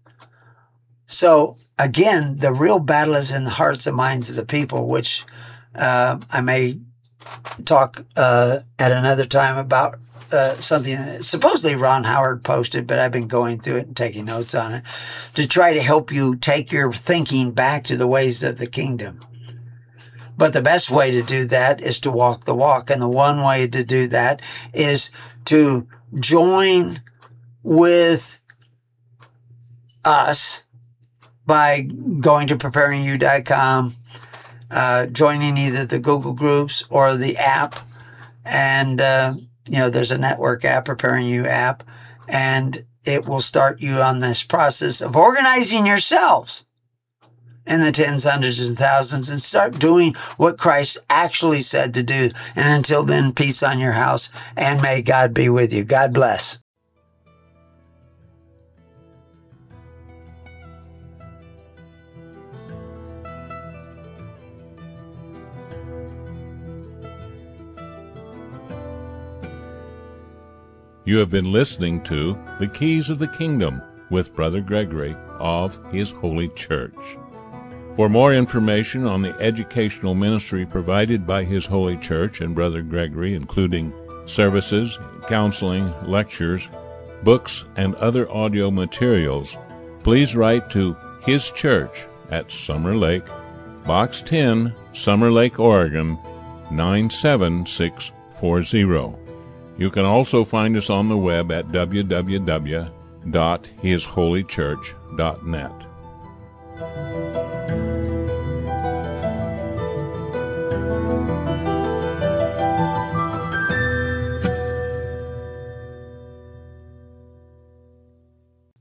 So again, the real battle is in the hearts and minds of the people, which uh, I may talk uh, at another time about. Uh, something that supposedly Ron Howard posted, but I've been going through it and taking notes on it to try to help you take your thinking back to the ways of the kingdom. But the best way to do that is to walk the walk. And the one way to do that is to join with us by going to preparing you dot com, uh, joining either the Google groups or the app, and uh, you know, there's a network app, Preparing You app, and it will start you on this process of organizing yourselves in the tens, hundreds, and thousands, and start doing what Christ actually said to do. And until then, peace on your house, and may God be with you. God bless.
You have been listening to The Keys of the Kingdom with Brother Gregory of His Holy Church. For more information on the educational ministry provided by His Holy Church and Brother Gregory, including services, counseling, lectures, books, and other audio materials, please write to His Church at Summer Lake, Box ten, Summer Lake, Oregon, nine seven six four zero. You can also find us on the web at w w w dot his holy church dot net.